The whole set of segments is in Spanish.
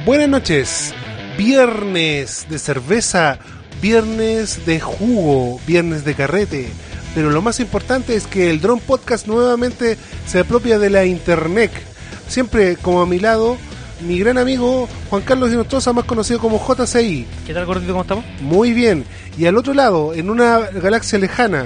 Buenas noches, viernes de cerveza, viernes de jugo, viernes de carrete, pero lo más importante es que el Drone Podcast nuevamente se apropia de la internet. Siempre como a mi lado, mi gran amigo Juan Carlos Dinostosa, más conocido como JCI. ¿Qué tal, gordito? ¿Cómo estamos? Muy bien, y al otro lado, en una galaxia lejana,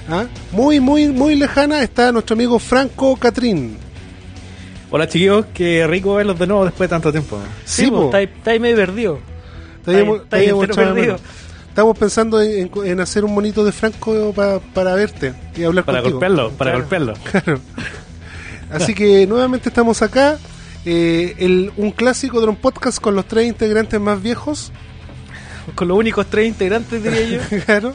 muy lejana, está nuestro amigo Franco Catrín. Hola chiquillos, qué rico verlos de nuevo después de tanto tiempo. Sí, está ahí medio perdido. Está ahí perdido. Estamos pensando en hacer un monito de Franco para verte y hablar contigo. Para golpearlo. Claro. Así que nuevamente estamos acá, un clásico de un podcast con los 3 integrantes más viejos. Con los únicos 3 integrantes, diría yo. Claro.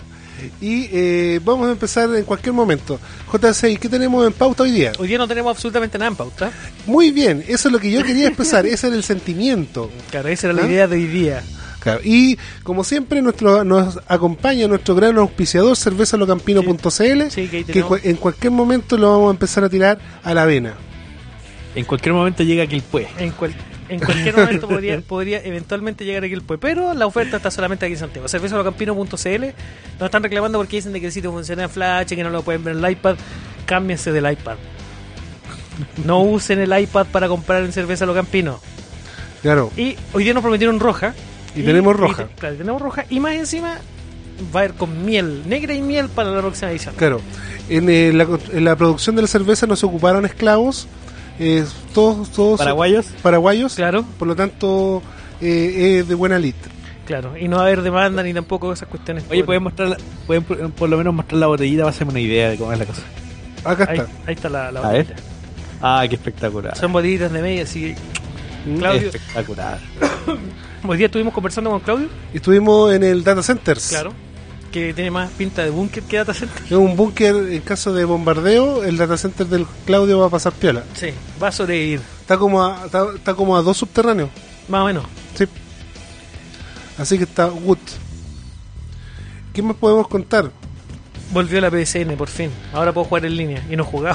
Y vamos a empezar en cualquier momento. JC, ¿qué tenemos en pauta hoy día? Hoy día no tenemos absolutamente nada en pauta. Muy bien, eso es lo que yo quería expresar, ese era el sentimiento. Claro, esa era la idea de hoy día. Claro. Y como siempre nos acompaña nuestro gran auspiciador cervezalocampino.cl, sí, que en cualquier momento lo vamos a empezar a tirar a la vena. En cualquier momento llega Quilpué. En cualquier momento podría eventualmente llegar aquí el PUE, pero la oferta está solamente aquí en Santiago. Cervezalocampino.cl. Nos están reclamando porque dicen de que el sitio funciona en Flash y que no lo pueden ver en el iPad. Cámbiense del iPad. No usen el iPad para comprar en Cerveza Lo Campino. Claro. Y hoy día nos prometieron roja. Y tenemos roja. Claro, tenemos roja. Y más encima va a ir con miel, negra y miel para la próxima edición. Claro. En la producción de la cerveza no se ocuparon esclavos. Todos paraguayos, claro. Por lo tanto es de buena lid. Claro, y no va a haber demanda ni tampoco esas cuestiones. Oye, pueden por lo menos mostrar la botellita para hacerme una idea de cómo es la cosa. Acá está. Ahí está la a botella. ver. Ah, qué espectacular. Son botellitas de media, así que Claudio. Espectacular. Hoy día estuvimos conversando con Claudio. Estuvimos en el Data Centers. Claro. Que tiene más pinta de búnker que data center. Es un búnker en caso de bombardeo. El data center del Claudio va a pasar piola. Sí, va a sobrevivir. Está como a 2 subterráneos. Más o menos. Sí. Así que está good. ¿Qué más podemos contar? Volvió la PSN por fin. Ahora puedo jugar en línea. Y no he jugado.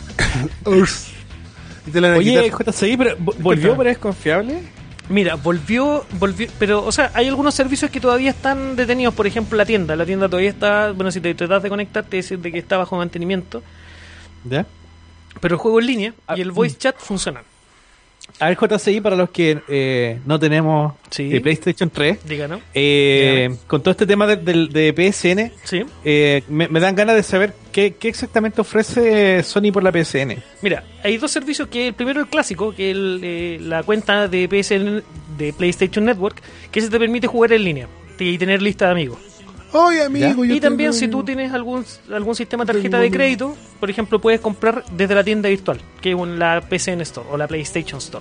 ¿Y te la van a Oye, quitar? JCI, pero ¿volvió, pero es confiable? Mira, volvió, pero, o sea, hay algunos servicios que todavía están detenidos. Por ejemplo, la tienda todavía está, bueno, si te tratas de conectar, te dice de que está bajo mantenimiento. ¿Ya? Pero el juego en línea y el voice chat funcionan. A ver, JCI, para los que no tenemos PlayStation 3, Díganos. Con todo este tema de PSN, Sí. me dan ganas de saber qué exactamente ofrece Sony por la PSN. Mira, hay 2 servicios, que el primero, el clásico, que es la cuenta de PSN de PlayStation Network, que se te permite jugar en línea y tener lista de amigos. Oye, amigo, Y también si tú tienes algún sistema de tarjeta de crédito, por ejemplo, puedes comprar desde la tienda virtual, que es la PSN Store o la PlayStation Store.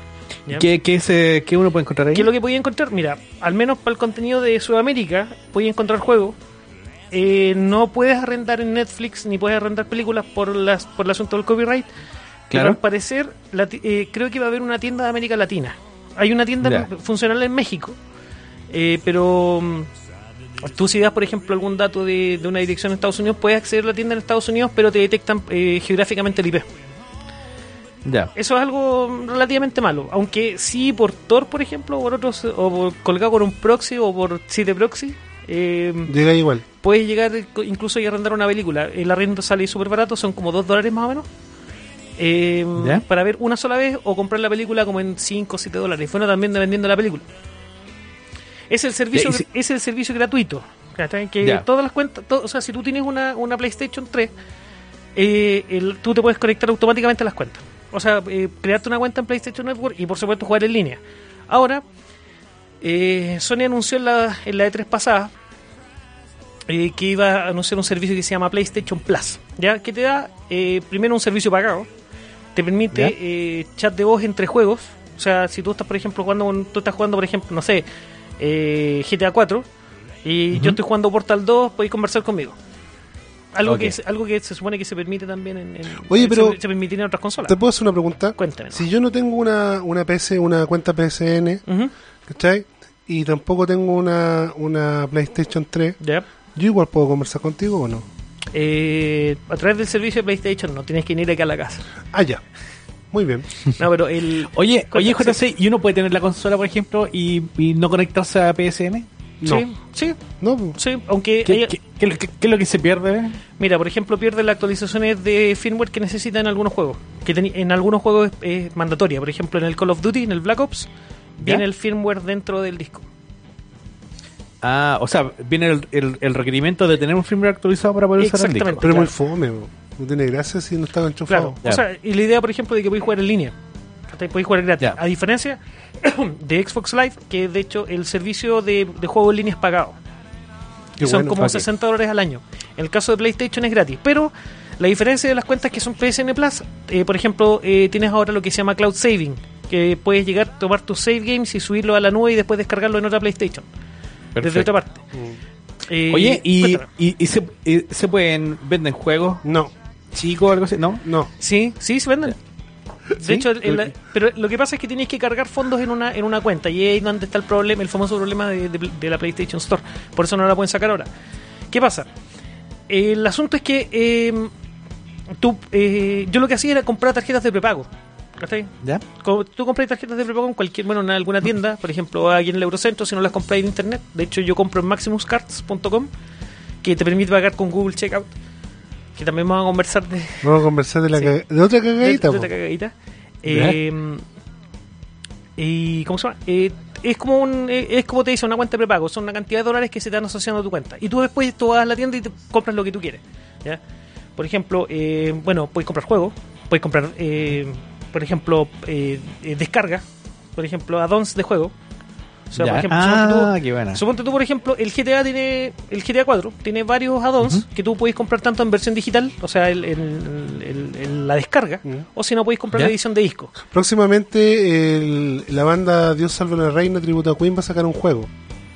¿Qué uno puede encontrar ahí? ¿Qué es lo que podía encontrar? Mira, al menos para el contenido de Sudamérica, podía encontrar juegos. No puedes arrendar en Netflix ni puedes arrendar películas por el asunto del copyright. Claro. Pero al parecer, creo que va a haber una tienda de América Latina. Hay una tienda funcional en México, pero tú, si das, por ejemplo, algún dato de una dirección en Estados Unidos, puedes acceder a la tienda en Estados Unidos, pero te detectan geográficamente el IP. Ya. Eso es algo relativamente malo, aunque sí por Tor, por ejemplo, por otros, o colgado con un proxy o por site proxy, llega igual. puedes llegar incluso y arrendar una película. El arriendo sale súper barato, son como $2 más o menos, para ver una sola vez, o comprar la película como en $5 o $7. Bueno, también dependiendo de la película. Es el servicio gratuito. Que todas las cuentas, o sea, si tú tienes una PlayStation 3, tú te puedes conectar automáticamente a las cuentas. O sea, crearte una cuenta en PlayStation Network y por supuesto jugar en línea. Ahora, Sony anunció en la E3 pasada que iba a anunciar un servicio que se llama PlayStation Plus, ¿ya? Que te da primero un servicio pagado, te permite chat de voz entre juegos. O sea, si tú estás, por ejemplo, jugando, por ejemplo, no sé, GTA 4 y yo estoy jugando Portal 2, podéis conversar conmigo. Algo que se supone que se permite también Oye, pero se permite en otras consolas. ¿Te puedo hacer una pregunta? Cuéntame. Si yo no tengo una cuenta PSN, ¿cachai? Y tampoco tengo una PlayStation 3, ¿yo igual puedo conversar contigo o no? A través del servicio de PlayStation no, tienes que ir acá a la casa. Ah, ya. Muy bien. No, pero Oye, JC, ¿y uno puede tener la consola, por ejemplo, y no conectarse a PSN? No. Sí, No. sí, aunque... ¿Qué es lo que se pierde? Mira, por ejemplo, pierde las actualizaciones de firmware que necesita en algunos juegos. En algunos juegos es mandatoria. Por ejemplo, en el Call of Duty, en el Black Ops, viene el firmware dentro del disco. Ah, o sea, viene el requerimiento de tener un firmware actualizado para poder usar el disco. Pero es muy fome, no tiene gracia si no está enchufado. Claro, o sea, y la idea, por ejemplo, de que podéis jugar en línea. Podéis jugar gratis. A diferencia de Xbox Live, que es de hecho el servicio de juego en línea es pagado. Y son como $60 al año. En el caso de PlayStation es gratis. Pero la diferencia de las cuentas que son PSN Plus, por ejemplo, tienes ahora lo que se llama Cloud Saving, que puedes llegar a tomar tus save games y subirlo a la nube y después descargarlo en otra PlayStation. Perfecto. Desde otra parte. Oye, ¿y se venden juegos? No. ¿Chicos o algo así? ¿No? Sí, se venden. De hecho, pero lo que pasa es que tienes que cargar fondos en una cuenta y ahí es donde está el problema, el famoso problema de la PlayStation Store. Por eso no la pueden sacar ahora. ¿Qué pasa? El asunto es que yo lo que hacía era comprar tarjetas de prepago. ¿Cachai? ¿Ya? Tú compras tarjetas de prepago en alguna tienda, por ejemplo aquí en el Eurocentro, si no las compras en internet. De hecho, yo compro en maximuscards.com, que te permite pagar con Google Checkout. Que también vamos a conversar de otra cagadita. De otra cagadita. Y ¿cómo se llama? Es como te dice, una cuenta de prepago. Son una cantidad de dólares que se te van asociando a tu cuenta. Y tú después tú vas a la tienda y te compras lo que tú quieres. ¿Ya? Por ejemplo, puedes comprar juegos. Puedes comprar, por ejemplo, descarga. Por ejemplo, add-ons de juego. O sea, por ejemplo, suponte tú, por ejemplo, el GTA 4 tiene varios add-ons que tú puedes comprar tanto en versión digital, o sea, la descarga, o si no, puedes comprar la edición de disco. Próximamente la banda Dios salve a la reina tributo a Queen va a sacar un juego.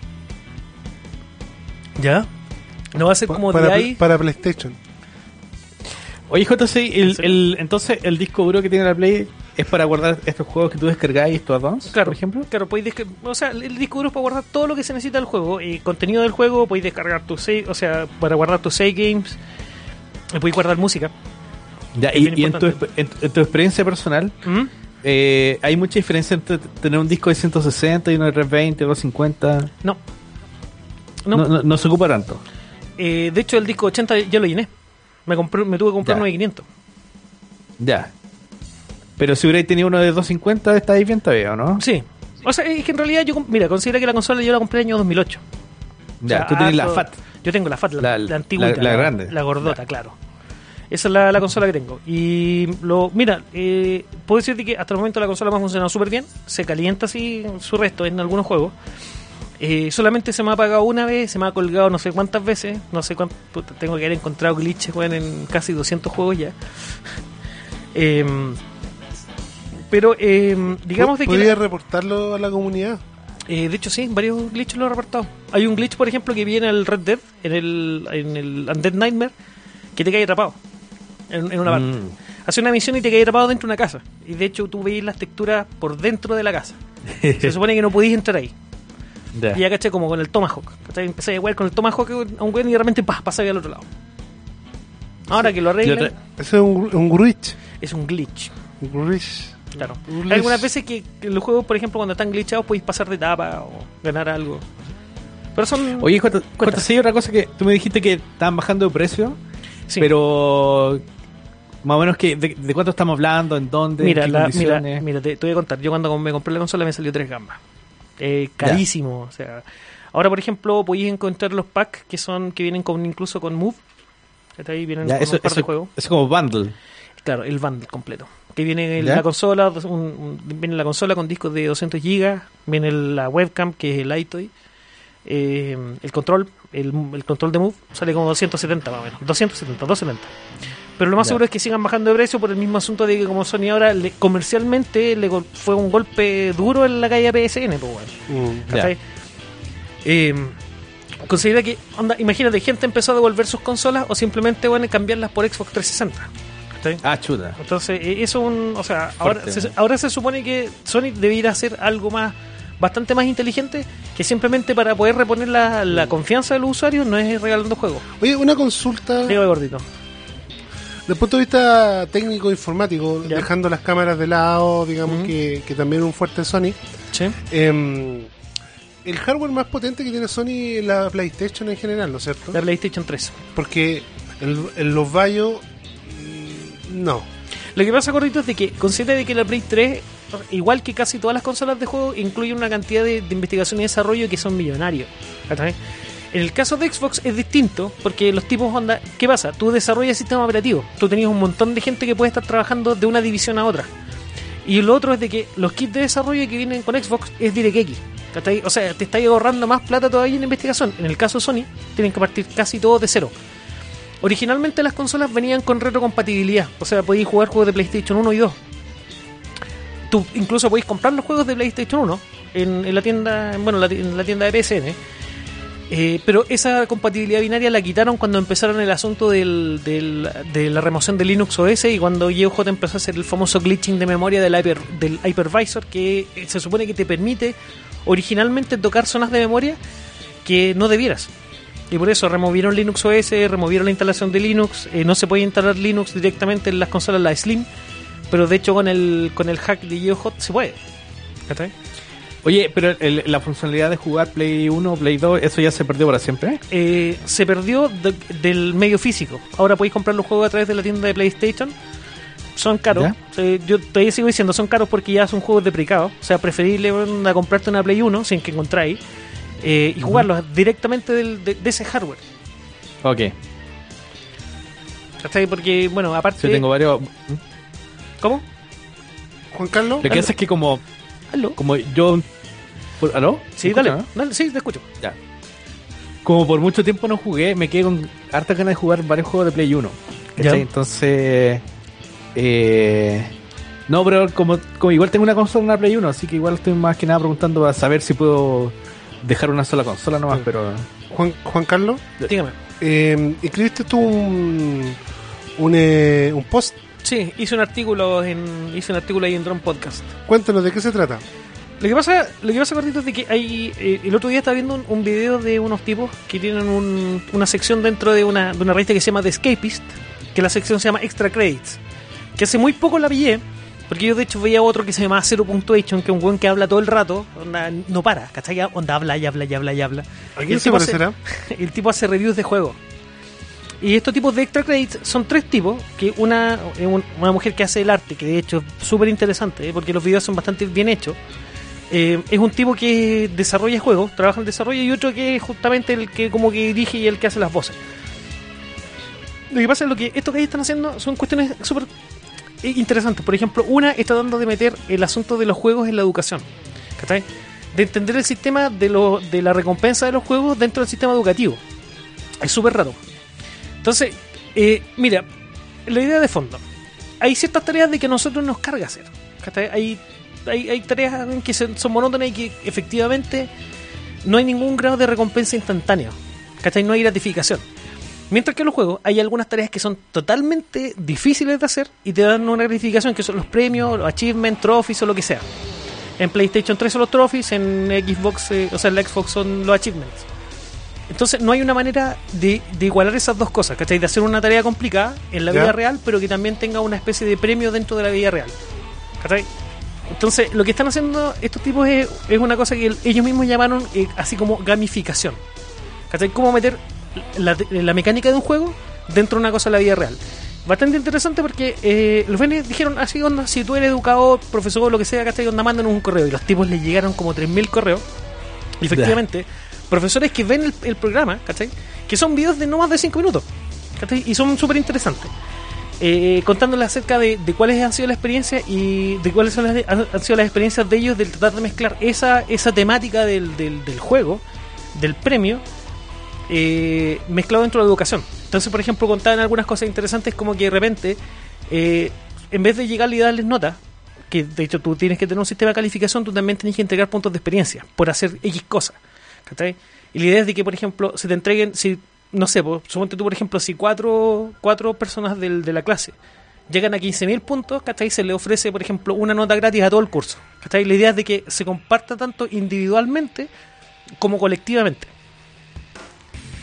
¿Ya? No va a ser como para PlayStation. Oye, JC, entonces el disco duro que tiene la Play es para guardar estos juegos que tú descargáis, estos add-ons, por ejemplo. Claro, podéis o sea, el disco duro es para guardar todo lo que se necesita del juego. Contenido del juego, podéis descargar tus save, o sea, para guardar tus save games, podéis guardar música. Ya, y en tu experiencia personal, ¿hay mucha diferencia entre tener un disco de 160 y uno de 320 o 250? No se ocupa tanto. De hecho, el disco 80 ya lo llené. Me tuve que comprar uno de 500. Ya. Pero si hubierais tenido uno de 250, estáis bien todavía, ¿o no? Sí. O sea, es que en realidad considera que la consola yo la compré en el año 2008. Ya, o sea, tú tenés la FAT. Yo tengo la FAT, la antigua. La grande. La gordota, claro. Esa es la consola que tengo. Y puedo decirte que hasta el momento la consola me ha funcionado súper bien. Se calienta así su resto en algunos juegos. Solamente se me ha apagado una vez, se me ha colgado no sé cuántas veces, no sé cuánto, tengo que haber encontrado glitches en casi 200 juegos ya. Pero digamos de que ¿podría reportarlo a la comunidad? De hecho sí, varios glitches lo he reportado. Hay un glitch, por ejemplo, que viene en el Red Dead, en el Undead Nightmare, que te cae atrapado en una parte. Hace una misión y te cae atrapado dentro de una casa. Y de hecho tú veis las texturas por dentro de la casa. Se supone que no podéis entrar ahí. Yeah. Y ya caché como con el Tomahawk. Empecé a jugar con el Tomahawk a un güey y de repente pasa al otro lado. Ahora que lo arreglan. Eso es un glitch. Es un glitch. Claro. Glitch. Hay algunas veces que los juegos, por ejemplo, cuando están glitchados, podéis pasar de etapa o ganar algo. Pero son. Oye, JC, otra cosa que tú me dijiste que estaban bajando de precio. Sí. Pero. Más o menos, ¿de cuánto estamos hablando? ¿En dónde? Mira, ¿en qué condiciones? Mira, te voy a contar. Yo cuando me compré la consola me salió 3 gambas. Carísimo. O sea, ahora, por ejemplo, podéis encontrar los packs que vienen incluso con Move. Ahí vienen con un par de juegos. Es como bundle. Claro, el bundle completo. Que viene la consola, viene la consola con discos de 200 GB, viene la webcam, que es el iToy, el control de Move sale como 270 más o menos, 270. Pero lo más seguro es que sigan bajando de precio por el mismo asunto de que como Sony ahora comercialmente fue un golpe duro en la calle PSN, pues considera que, imagínate, gente empezó a devolver sus consolas o simplemente cambiarlas por Xbox 360. ¿Sí? Chuta. Entonces, eso ahora se supone que Sony debiera hacer algo bastante más inteligente que simplemente para poder reponer la confianza de los usuarios, no es regalando juegos. Oye, una consulta. Digo, gordito. Desde el punto de vista técnico informático, ya, dejando las cámaras de lado, digamos que también es un fuerte Sony. Sí. El hardware más potente que tiene Sony es la PlayStation en general, ¿no es cierto? La PlayStation 3. Porque los Bayo no. Lo que pasa, Gordito, es de que consciente de que la Play 3, igual que casi todas las consolas de juego, incluye una cantidad de investigación y desarrollo que son millonarios. ¿Cachai? En el caso de Xbox es distinto, porque los tipos onda... ¿Qué pasa? Tú desarrollas sistema operativo. Tú tenías un montón de gente que puede estar trabajando de una división a otra. Y lo otro es de que los kits de desarrollo que vienen con Xbox es DirectX. ¿Cachai? O sea, te está ahorrando más plata todavía en investigación. En el caso de Sony, tienen que partir casi todo de cero. Originalmente las consolas venían con retrocompatibilidad, o sea, podéis jugar juegos de PlayStation 1 y 2. Tú incluso podéis comprar los juegos de PlayStation 1 en la tienda, bueno, en la tienda de PSN. Pero esa compatibilidad binaria la quitaron cuando empezaron el asunto de la remoción de Linux OS y cuando GeoJ empezó a hacer el famoso glitching de memoria del hypervisor, que se supone que te permite originalmente tocar zonas de memoria que no debieras. Y por eso removieron Linux OS, removieron la instalación de Linux. No se puede instalar Linux directamente en las consolas, la Slim, pero de hecho con el hack de GeoHot se puede. ¿Cachai? Oye, pero la funcionalidad de jugar Play 1 o Play 2, ¿eso ya se perdió para siempre? Se perdió del medio físico. Ahora podéis comprar los juegos a través de la tienda de PlayStation. Son caros. Yo todavía sigo diciendo, son caros porque ya son juegos de precado. O sea, preferible a comprarte una Play 1 sin que encontráis. Y jugarlos directamente de ese hardware. Ok. ¿Cachai? Porque, bueno, aparte... Yo tengo varios... ¿Cómo? Juan Carlos. Lo que pasa es que como yo... ¿Aló? Sí, dale, ¿no? Dale. Sí, te escucho. Ya. Como por mucho tiempo no jugué, me quedé con harta ganas de jugar varios juegos de Play 1. Ya. Entonces... no, pero como igual tengo una consola, una Play 1, así que igual estoy más que nada preguntando a saber si puedo... dejar una sola consola nomás, pero... Juan Carlos, dígame. ¿escribiste tú un post? Sí, hice un artículo ahí en Drone Podcast. Cuéntanos, ¿de qué se trata? Lo que pasa, Gordito, es de que hay... el otro día estaba viendo un video de unos tipos que tienen una sección dentro de una revista que se llama The Escapist, que la sección se llama Extra Credits, que hace muy poco la pillé, porque yo de hecho veía otro que se llama Zero Punctuation, que es un weón que habla todo el rato, no para, ¿cachai? Onda habla y habla y habla y habla. ¿A quién se parecerá? El tipo hace reviews de juegos. Y estos tipos de extra credits son tres tipos, que una mujer que hace el arte, que de hecho es súper interesante, porque los videos son bastante bien hechos. Es un tipo que desarrolla juegos, trabaja en desarrollo, y otro que es justamente el que como que dirige y el que hace las voces. Lo que pasa es que esto que ellos están haciendo son cuestiones súper interesantes. Por ejemplo, una está tratando de meter el asunto de los juegos en la educación, ¿cachai? De entender el sistema de la recompensa de los juegos dentro del sistema educativo. Es súper raro. Entonces, mira, la idea de fondo, hay ciertas tareas de que a nosotros nos carga hacer, ¿cachai? Hay tareas que son monótonas y que efectivamente no hay ningún grado de recompensa instantánea, ¿cachai? No hay gratificación. Mientras que en los juegos hay algunas tareas que son totalmente difíciles de hacer y te dan una gratificación, que son los premios, los achievements, trophies o lo que sea. En PlayStation 3 son los trophies, en Xbox, o sea, en la Xbox son los achievements. Entonces no hay una manera de igualar esas dos cosas, ¿cachai? De hacer una tarea complicada en la vida real, pero que también tenga una especie de premio dentro de la vida real, ¿cachai? Entonces lo que están haciendo estos tipos es una cosa que ellos mismos llamaron así como gamificación, ¿cachai? Cómo meter la mecánica de un juego dentro de una cosa de la vida real. Bastante interesante porque los venes dijeron así, onda, si tú eres educador, profesor o lo que sea, ¿cachai? Onda, mándanos un correo. Y los tipos les llegaron como 3.000 correos. Y efectivamente, profesores que ven el programa, ¿cachai? Que son videos de no más de 5 minutos, ¿cachai? Y son súper interesantes. Contándoles acerca de cuáles han sido las experiencias y de cuáles han sido las experiencias de ellos, de tratar de mezclar esa temática del juego, del premio, mezclado dentro de la educación. Entonces, por ejemplo, contaban algunas cosas interesantes, como que de repente, en vez de llegarle y darles notas, que de hecho tú tienes que tener un sistema de calificación, tú también tienes que entregar puntos de experiencia por hacer X cosas, ¿cachai? Y la idea es de que, por ejemplo, se te entreguen, si no sé, suponte tú, por ejemplo, si cuatro personas de la clase llegan a 15.000 puntos, ¿cachai? Se le ofrece, por ejemplo, una nota gratis a todo el curso, ¿cachai? La idea es de que se comparta tanto individualmente como colectivamente.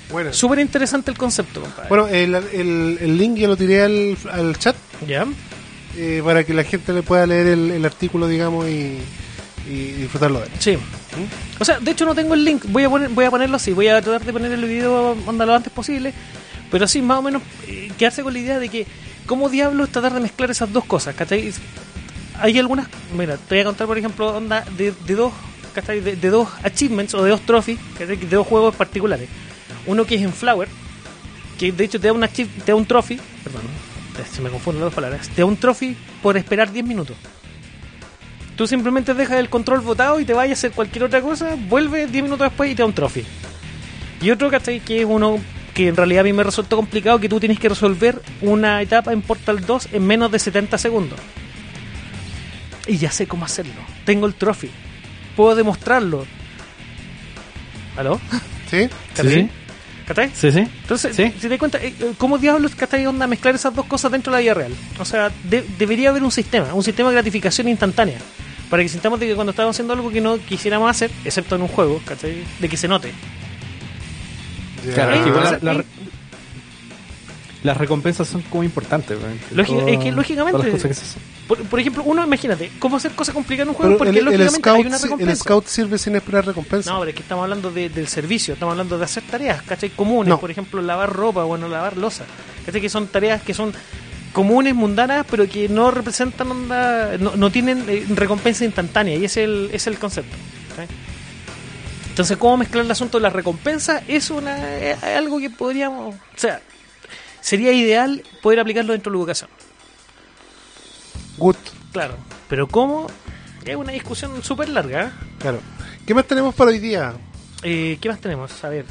Bueno. Súper interesante el concepto, compadre. Bueno, el link ya lo tiré al chat. ¿Ya? Para que la gente le pueda leer el artículo, digamos, y disfrutarlo de él. Sí. O sea, de hecho no tengo el link. Voy a ponerlo así. Voy a tratar de poner el video lo antes posible. Pero así, más o menos, quedarse con la idea de que cómo diablos tratar de mezclar esas dos cosas, ¿cachai? Hay algunas... Mira, te voy a contar, por ejemplo, onda de dos... ¿cachai? De dos achievements o de dos trophies, ¿cachai? De dos juegos particulares. Uno que es en Flower, que de hecho te da un trophy, perdón, se me confunden las dos palabras, te da un trophy por esperar 10 minutos. Tú simplemente dejas el control botado y te vayas a hacer cualquier otra cosa, vuelves 10 minutos después y te da un trophy. Y otro, ¿cachai? Que es uno que en realidad a mí me resultó complicado, que tú tienes que resolver una etapa en Portal 2 en menos de 70 segundos. Y ya sé cómo hacerlo. Tengo el trophy. Puedo demostrarlo. ¿Aló? ¿Sí? ¿Sí? ¿Cachai? Sí, sí. Entonces, ¿sí? si te das cuenta, ¿cómo diablos ¿cachai? Onda mezclar esas dos cosas dentro de la vida real? O sea, debería haber un sistema de gratificación instantánea, para que sintamos de que cuando estamos haciendo algo que no quisiéramos hacer, excepto en un juego, ¿cachai? De que se note. Claro, es que igual las recompensas son como importantes. Es que lógicamente, por ejemplo, uno, imagínate, ¿cómo hacer cosas complicadas en un juego? Porque lógicamente hay una recompensa. El scout sirve sin esperar recompensa. No, pero es que estamos hablando del servicio, estamos hablando de hacer tareas, ¿cachai? Comunes, por ejemplo, lavar ropa, bueno, lavar losa. ¿Cachai? Que son tareas que son comunes, mundanas, pero que no representan no tienen recompensa instantánea, y ese es el concepto. ¿Okay? Entonces, ¿cómo mezclar el asunto de la recompensa? Es algo que podríamos... O sea, sería ideal poder aplicarlo dentro de la educación. Good. Claro, pero ¿cómo? Es una discusión súper larga. ¿Eh? Claro. ¿Qué más tenemos para hoy día? ¿Qué más tenemos? A ver.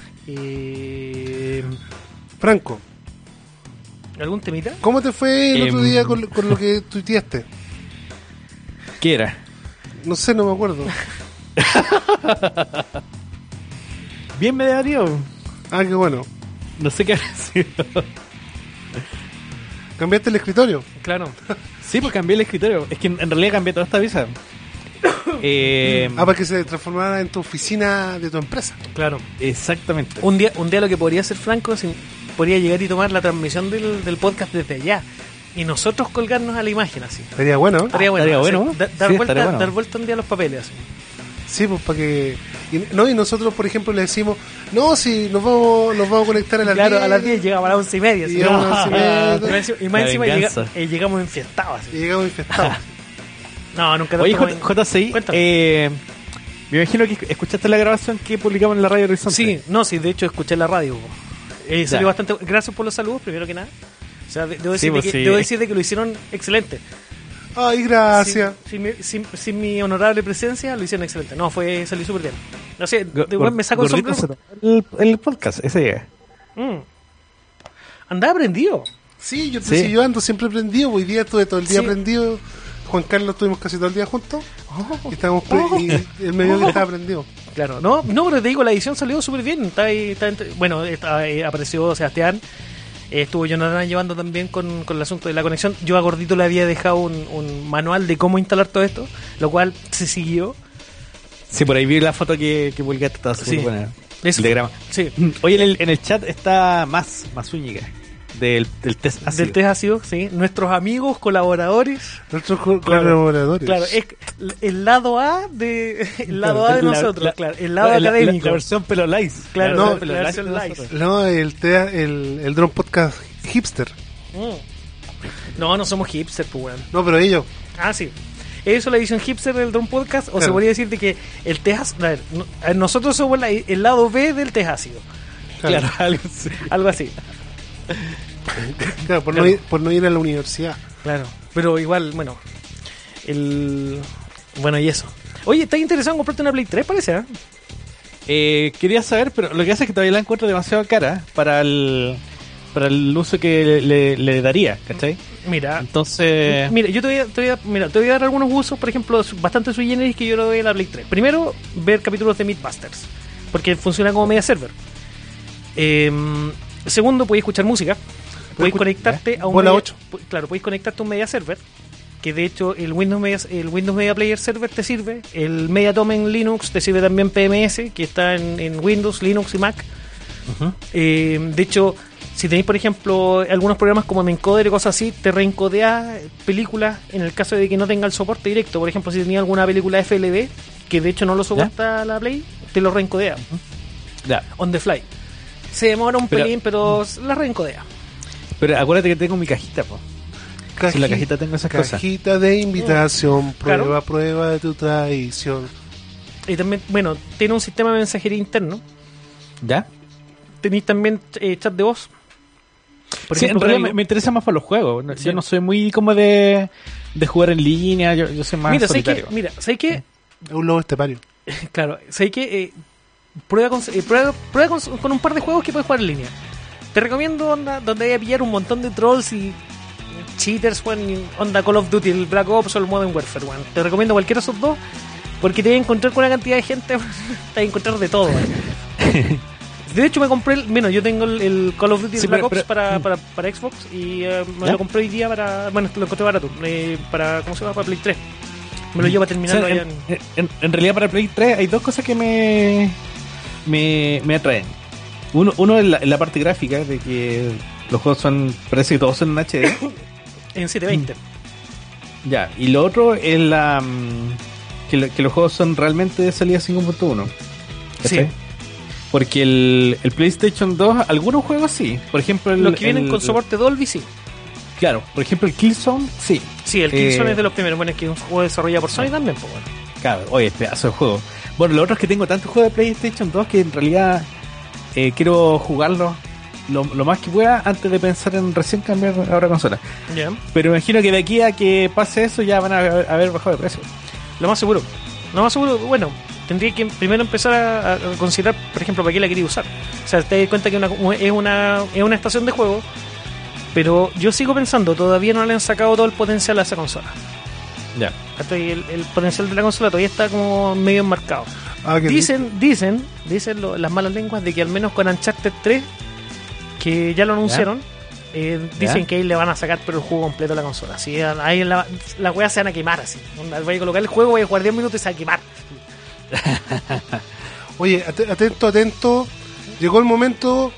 Franco. ¿Algún temita? ¿Cómo te fue el otro día con lo que tuiteaste? ¿Qué era? No sé, no me acuerdo. Bien me daría. Ah, qué bueno. No sé qué ha sido. ¿Cambiaste el escritorio? Claro. Sí, pues cambié el escritorio. Es que en realidad cambié toda esta visa. Para que se transformara en tu oficina de tu empresa. Claro. Exactamente. Un día lo que podría hacer Franco, podría llegar y tomar la transmisión del podcast desde allá. Y nosotros colgarnos a la imagen así. Sería bueno, ¿eh? Estaría bueno. Dar bueno. vuelta un día a los papeles así. Sí, pues para que... Y nosotros, por ejemplo, le decimos, no, si nos vamos a conectar a las 10. Claro, a las 10 llegamos a las 11:30. Y llegamos a las 11:30. Y más encima llegamos infestados. Y llegamos infestados. No, nunca. Oye, JCI, me imagino que escuchaste la grabación que publicamos en la Radio Horizonte. Sí, de hecho escuché la radio. Salió bastante... Gracias por los saludos, primero que nada. O sea, debo decir de que lo hicieron excelente. Ay, gracias. Sin mi honorable presencia, lo hicieron excelente. No, salió súper bien. No sé, me saco el sombrero. El podcast, ese día. Andaba prendido. Sí, yo ando siempre prendido. Hoy día estuve todo el día prendido. Juan Carlos estuvimos casi todo el día juntos. Y estábamos y el mediodía estaba prendido. Claro, no, pero te digo, la edición salió súper bien. Bueno, apareció Sebastián. Estuvo Jonathan llevando también con el asunto de la conexión. Yo a Gordito le había dejado un manual de cómo instalar todo esto, lo cual se siguió. Sí, por ahí vi la foto que publicaste, estaba súper buena. El diagrama. Sí. Oye, en el chat está más Zúñiga del test ácido. Del test ácido, sí. Nuestros amigos, colaboradores. Colaboradores. Claro, es el lado A de nosotros, claro. El lado académico. La versión pelolais. Claro, la versión lice. No, el Drone Podcast hipster. No somos hipster, pues, weón. No, pero ellos. Ah, sí. Eso, la edición hipster del Drone Podcast, o se podría decir de que el test ácido... A ver, nosotros somos el lado B del test ácido. Claro, algo así. Claro, por no ir a la universidad. Claro, pero igual, bueno. Bueno, y eso. Oye, ¿estás interesado en comprarte una Play 3, parece? Quería saber, pero lo que hace es que todavía la encuentro demasiado cara para el uso que le daría, ¿cachai? Mira, entonces... Mira, yo te voy a dar algunos usos, por ejemplo, bastante sui generis que yo le doy a la Play 3. Primero, ver capítulos de Mythbusters, porque funciona como media server. Segundo, podéis escuchar música. Podéis conectarte a un Bola 8. Claro, podéis conectarte a un media server, que de hecho el Windows Media Player Server te sirve, el Mediatom en Linux te sirve también PMS, que está en Windows, Linux y Mac. De hecho, si tenéis, por ejemplo, algunos programas como Encoder y cosas así, te reencodea películas en el caso de que no tenga el soporte directo. Por ejemplo, si tenía alguna película FLV, que de hecho no lo soporta la Play, te lo reencodea. On the fly. Se demora un pelín, pero la reencodea. Pero acuérdate que tengo mi cajita, po. En la cajita tengo esas cosas. Cajita de invitación, prueba de tu traición. Y también, bueno, tiene un sistema de mensajería interno. ¿Ya? Tenéis también chat de voz. Por ejemplo, en realidad me interesa más para los juegos. Sí. Yo no soy muy como de jugar en línea, yo soy más solitario. ¿sabes qué? Es un lobo estepario. Claro, ¿sabes qué? Prueba con un par de juegos que puedes jugar en línea. Te recomiendo donde hay a pillar un montón de trolls y cheaters, onda Call of Duty, el Black Ops o el Modern Warfare, bueno. Te recomiendo cualquiera de esos dos porque te vas a encontrar con una cantidad de gente, te vas a encontrar de todo. De hecho me compré, yo tengo el Call of Duty Black Ops para Xbox y me lo compré hoy día lo encontré barato, para, ¿cómo se llama? Para Play 3. Me lo llevo a terminar. O sea, en realidad para Play 3 hay dos cosas que me atraen. Uno es la parte gráfica, de que los juegos parece que todos son en HD. En 720. Ya, y lo otro es que los juegos son realmente de salida 5.1. Sí. Porque el PlayStation 2, algunos juegos sí. Por ejemplo, los que vienen con soporte Dolby, sí. Claro, por ejemplo, el Killzone, sí. Sí, el Killzone es de los primeros. Bueno, es que es un juego desarrollado por Sony también, pues bueno. Claro, oye, pedazo de juego. Bueno, lo otro es que tengo tantos juegos de PlayStation 2 que en realidad quiero jugarlos lo más que pueda antes de pensar en recién cambiar ahora consola. Yeah. Pero imagino que de aquí a que pase eso ya van a haber bajado de precio. Lo más seguro, bueno, tendría que primero empezar a considerar, por ejemplo, para qué la quería usar. O sea, te das cuenta que es una estación de juego, pero yo sigo pensando, todavía no le han sacado todo el potencial a esa consola. Ya. El potencial de la consola todavía está como medio enmarcado. Dicen las malas lenguas de que al menos con Uncharted 3, que ya lo anunciaron, dicen que ahí le van a sacar pero el juego completo a la consola. Así, ahí las weas se van a quemar así. Voy a colocar el juego, voy a jugar 10 minutos y se va a quemar. Oye, atento. Llegó el momento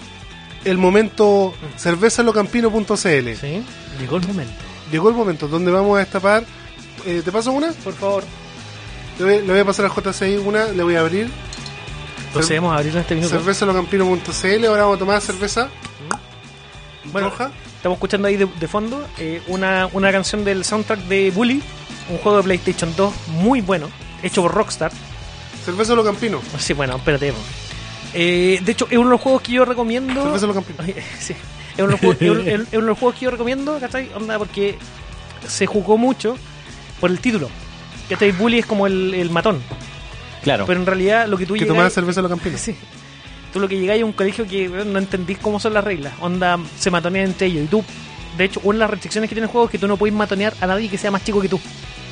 cervezalocampino.cl. Sí, llegó el momento donde vamos a destapar. ¿Te paso una? Por favor. Le voy a pasar a JCI una, le voy a abrir. Procedemos a abrir en este minuto. Cervezalocampino.cl. Ahora vamos a tomar cerveza. Bueno, roja. Estamos escuchando ahí de fondo una canción del soundtrack de Bully, un juego de PlayStation 2 muy bueno, hecho por Rockstar. Cerveza Lo Campino. Sí, bueno, espérate. De hecho, es uno de los juegos que yo recomiendo. Cerveza Lo Campino. Sí. Es uno de los juegos que yo recomiendo, ¿cachai? Onda, porque se jugó mucho por el título. ¿Cachai? Bully es como el matón. Claro. Pero en realidad lo que tú llegas... Que tomás cerveza Lo Campino. Sí. Tú lo que llegáis a un colegio que no entendís cómo son las reglas. Onda, se matonean entre ellos. Y tú, de hecho, una de las restricciones que tiene el juego es que tú no puedes matonear a nadie que sea más chico que tú.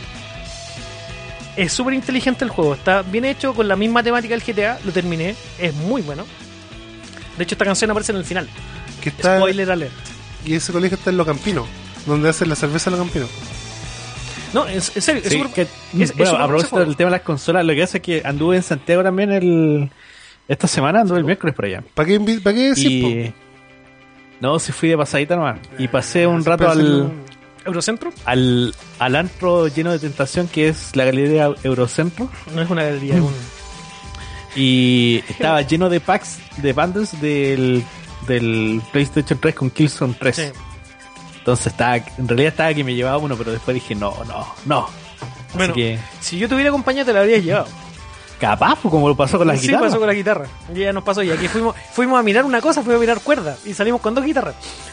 Es súper inteligente el juego. Está bien hecho, con la misma temática del GTA. Lo terminé. Es muy bueno. De hecho, esta canción aparece en el final. Spoiler alert. Y ese colegio está en Lo Campino, donde hacen la cerveza Lo Campino. No, en serio. Sí, a propósito del tema de las consolas, lo que hace es que anduve en Santiago también esta semana, anduve el miércoles por allá. ¿Para qué decir? No, si fui de pasadita nomás. Y pasé un rato al ¿Eurocentro? Al antro lleno de tentación que es la galería Eurocentro. No es una galería, es un... Y estaba lleno de packs, de bundles del PlayStation 3 con Killzone 3. Sí. Entonces en realidad estaba que me llevaba uno, pero después dije no. Bueno, si yo te hubiera acompañado te lo habrías llevado. Capaz, como lo pasó con las guitarras. Sí, pasó con la guitarra. Ya nos pasó. Y aquí fuimos a mirar una cosa, fuimos a mirar cuerdas. Y salimos con 2 guitarras.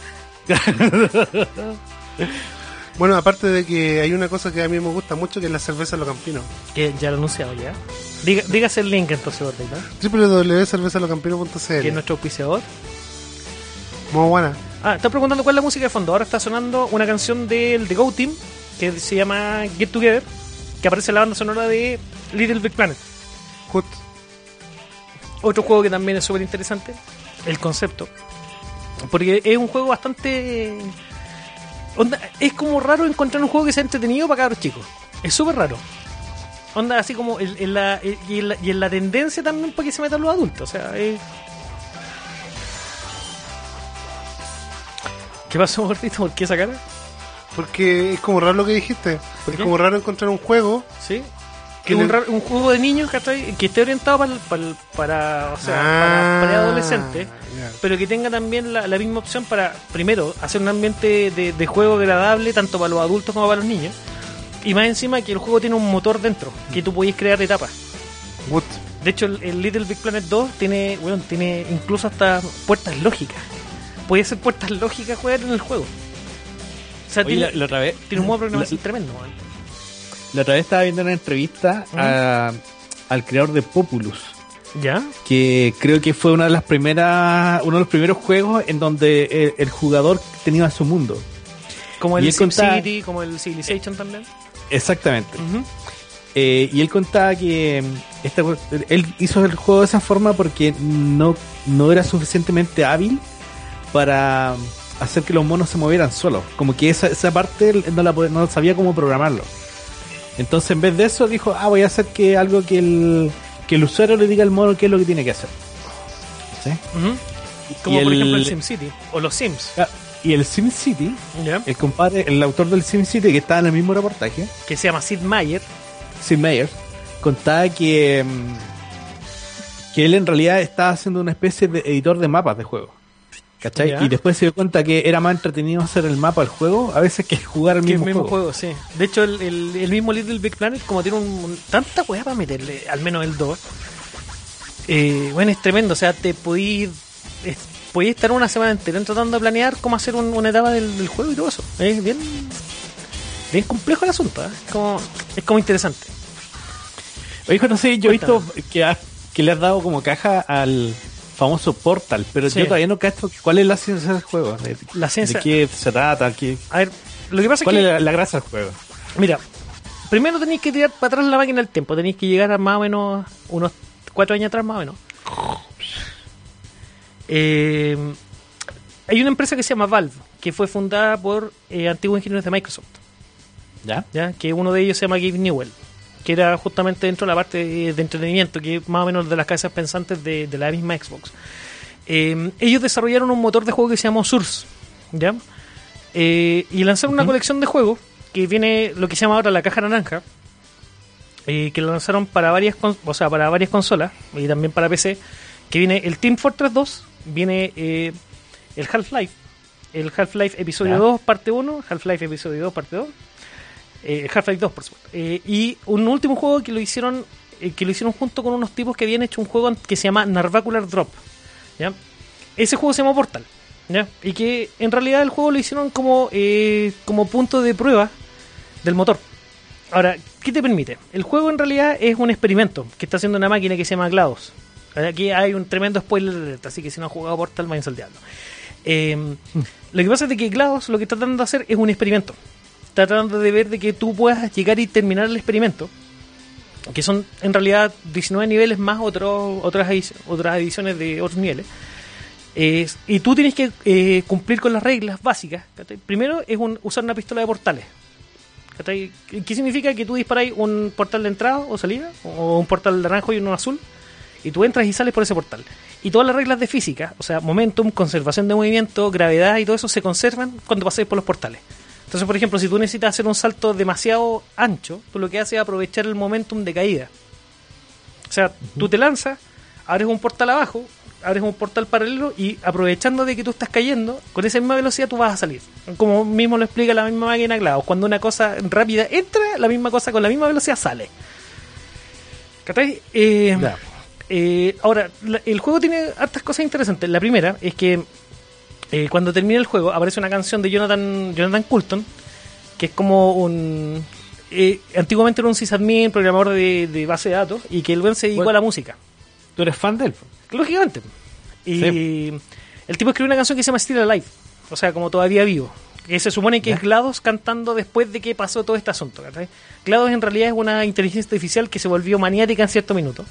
Bueno, aparte de que hay una cosa que a mí me gusta mucho, que es la cerveza Lo Campino. Que ya lo anunciado ya. Dígase el link entonces, Gordita. www.cervezalocampino.cl, que es nuestro auspiciador. Muy buena. Está preguntando cuál es la música de fondo. Ahora está sonando una canción del The Go Team que se llama Get Together, que aparece en la banda sonora de Little Big Planet. Otro juego que también es súper interesante, el concepto, porque es un juego bastante es como raro encontrar un juego que sea entretenido para cabros chicos. Es súper raro. Onda, así como en la tendencia también para que se metan los adultos. O sea, ¿Qué pasó, gordito? ¿Por qué esa cara? Porque es como raro lo que dijiste. Es como raro encontrar un juego. Sí. Que un juego de niños, ¿cachai? Que esté orientado para preadolescentes, pero que tenga también la misma opción para, primero, hacer un ambiente de juego agradable tanto para los adultos como para los niños. Y más encima que el juego tiene un motor dentro, que tú podés crear etapas. What? De hecho, el Little Big Planet 2 tiene incluso hasta puertas lógicas. Puede ser puertas lógicas jugar en el juego. O sea, Oye, la otra vez, tiene un modo de programación tremendo, man. La otra vez estaba viendo una entrevista al creador de Populous. ¿Ya? Que creo que fue uno de los primeros juegos en donde el jugador tenía su mundo. Como el SimCity, como el Civilization también. Exactamente. Y él contaba que él hizo el juego de esa forma porque no era suficientemente hábil para hacer que los monos se movieran solos. Como que esa parte él no sabía cómo programarlo. Entonces, en vez de eso, dijo, voy a hacer que el usuario le diga al mono qué es lo que tiene que hacer. ¿Sí? Como por ejemplo el SimCity o los Sims. Y el SimCity, el compadre, el autor del SimCity, que está en el mismo reportaje, que se llama Sid Meier, contaba que él en realidad estaba haciendo una especie de editor de mapas de juego. ¿Cachai? ¿Ya? Y después se dio cuenta que era más entretenido hacer el mapa del juego a veces que jugar el mismo juego. Sí. De hecho, el mismo Little Big Planet, como tiene tanta weá para meterle, al menos el 2, bueno, es tremendo. O sea, te podís estar una semana entera tratando de planear cómo hacer una etapa del juego y todo eso. Es bien complejo el asunto, ¿eh? Es como interesante. Oye, no sé, yo he visto que le has dado como caja al famoso Portal, pero yo todavía no cacho cuál es la ciencia del juego. La ciencia. ¿De qué se trata? A ver, lo que pasa ¿cuál es que... es la gracia del juego? Mira, primero tenéis que tirar para atrás la máquina del tiempo. Tenéis que llegar a más o menos unos 4 años atrás, más o menos. Hay una empresa que se llama Valve, que fue fundada por antiguos ingenieros de Microsoft. ¿Ya? Que uno de ellos se llama Gabe Newell, que era justamente dentro de la parte de entretenimiento, que es más o menos de las cabezas pensantes de la misma Xbox. Ellos desarrollaron un motor de juego que se llamó Source, ¿ya? Y lanzaron una colección de juegos que viene lo que se llama ahora la caja naranja, que lo lanzaron para varias consolas y también para PC, que viene el Team Fortress 2, viene el Half-Life Episodio 2 parte 1, Half-Life Episodio 2 parte 2, Half-Life 2 por supuesto, y un último juego que lo hicieron junto con unos tipos que habían hecho un juego que se llama Narvacular Drop, ¿ya? Ese juego se llama Portal, ¿ya? Y que en realidad el juego lo hicieron como punto de prueba del motor. Ahora, ¿qué te permite? El juego en realidad es un experimento que está haciendo una máquina que se llama GLaDOS. Aquí hay un tremendo spoiler alert, así que si no han jugado Portal, vayan al diablo. Lo que pasa es de que GLaDOS lo que está tratando de hacer es un experimento. Está tratando de ver de que tú puedas llegar y terminar el experimento, que son en realidad 19 niveles más otras ediciones de otros niveles. Y tú tienes que cumplir con las reglas básicas. ¿Cachai? Primero es usar una pistola de portales. ¿Cachai? ¿Qué significa? Que tú disparáis un portal de entrada o salida, o un portal naranjo y uno azul, y tú entras y sales por ese portal. Y todas las reglas de física, o sea, momentum, conservación de movimiento, gravedad y todo eso se conservan cuando pasáis por los portales. Entonces, por ejemplo, si tú necesitas hacer un salto demasiado ancho, tú lo que haces es aprovechar el momentum de caída. O sea, tú te lanzas, abres un portal abajo, abres un portal paralelo y aprovechando de que tú estás cayendo, con esa misma velocidad tú vas a salir. Como mismo lo explica la misma máquina GLaDOS. Cuando una cosa rápida entra, la misma cosa con la misma velocidad sale. ¿Cachai? Ahora, el juego tiene hartas cosas interesantes. La primera es que cuando termina el juego aparece una canción de Jonathan Coulton, que es como un... antiguamente era un sysadmin, programador de base de datos, y que el buen se dedicó a la música. ¿Tú eres fan de él? Lógicamente. Y el tipo escribió una canción que se llama Still Alive, o sea, como todavía vivo. Que se supone que es GLaDOS cantando después de que pasó todo este asunto, ¿verdad? GLaDOS en realidad es una inteligencia artificial que se volvió maniática en cierto minuto.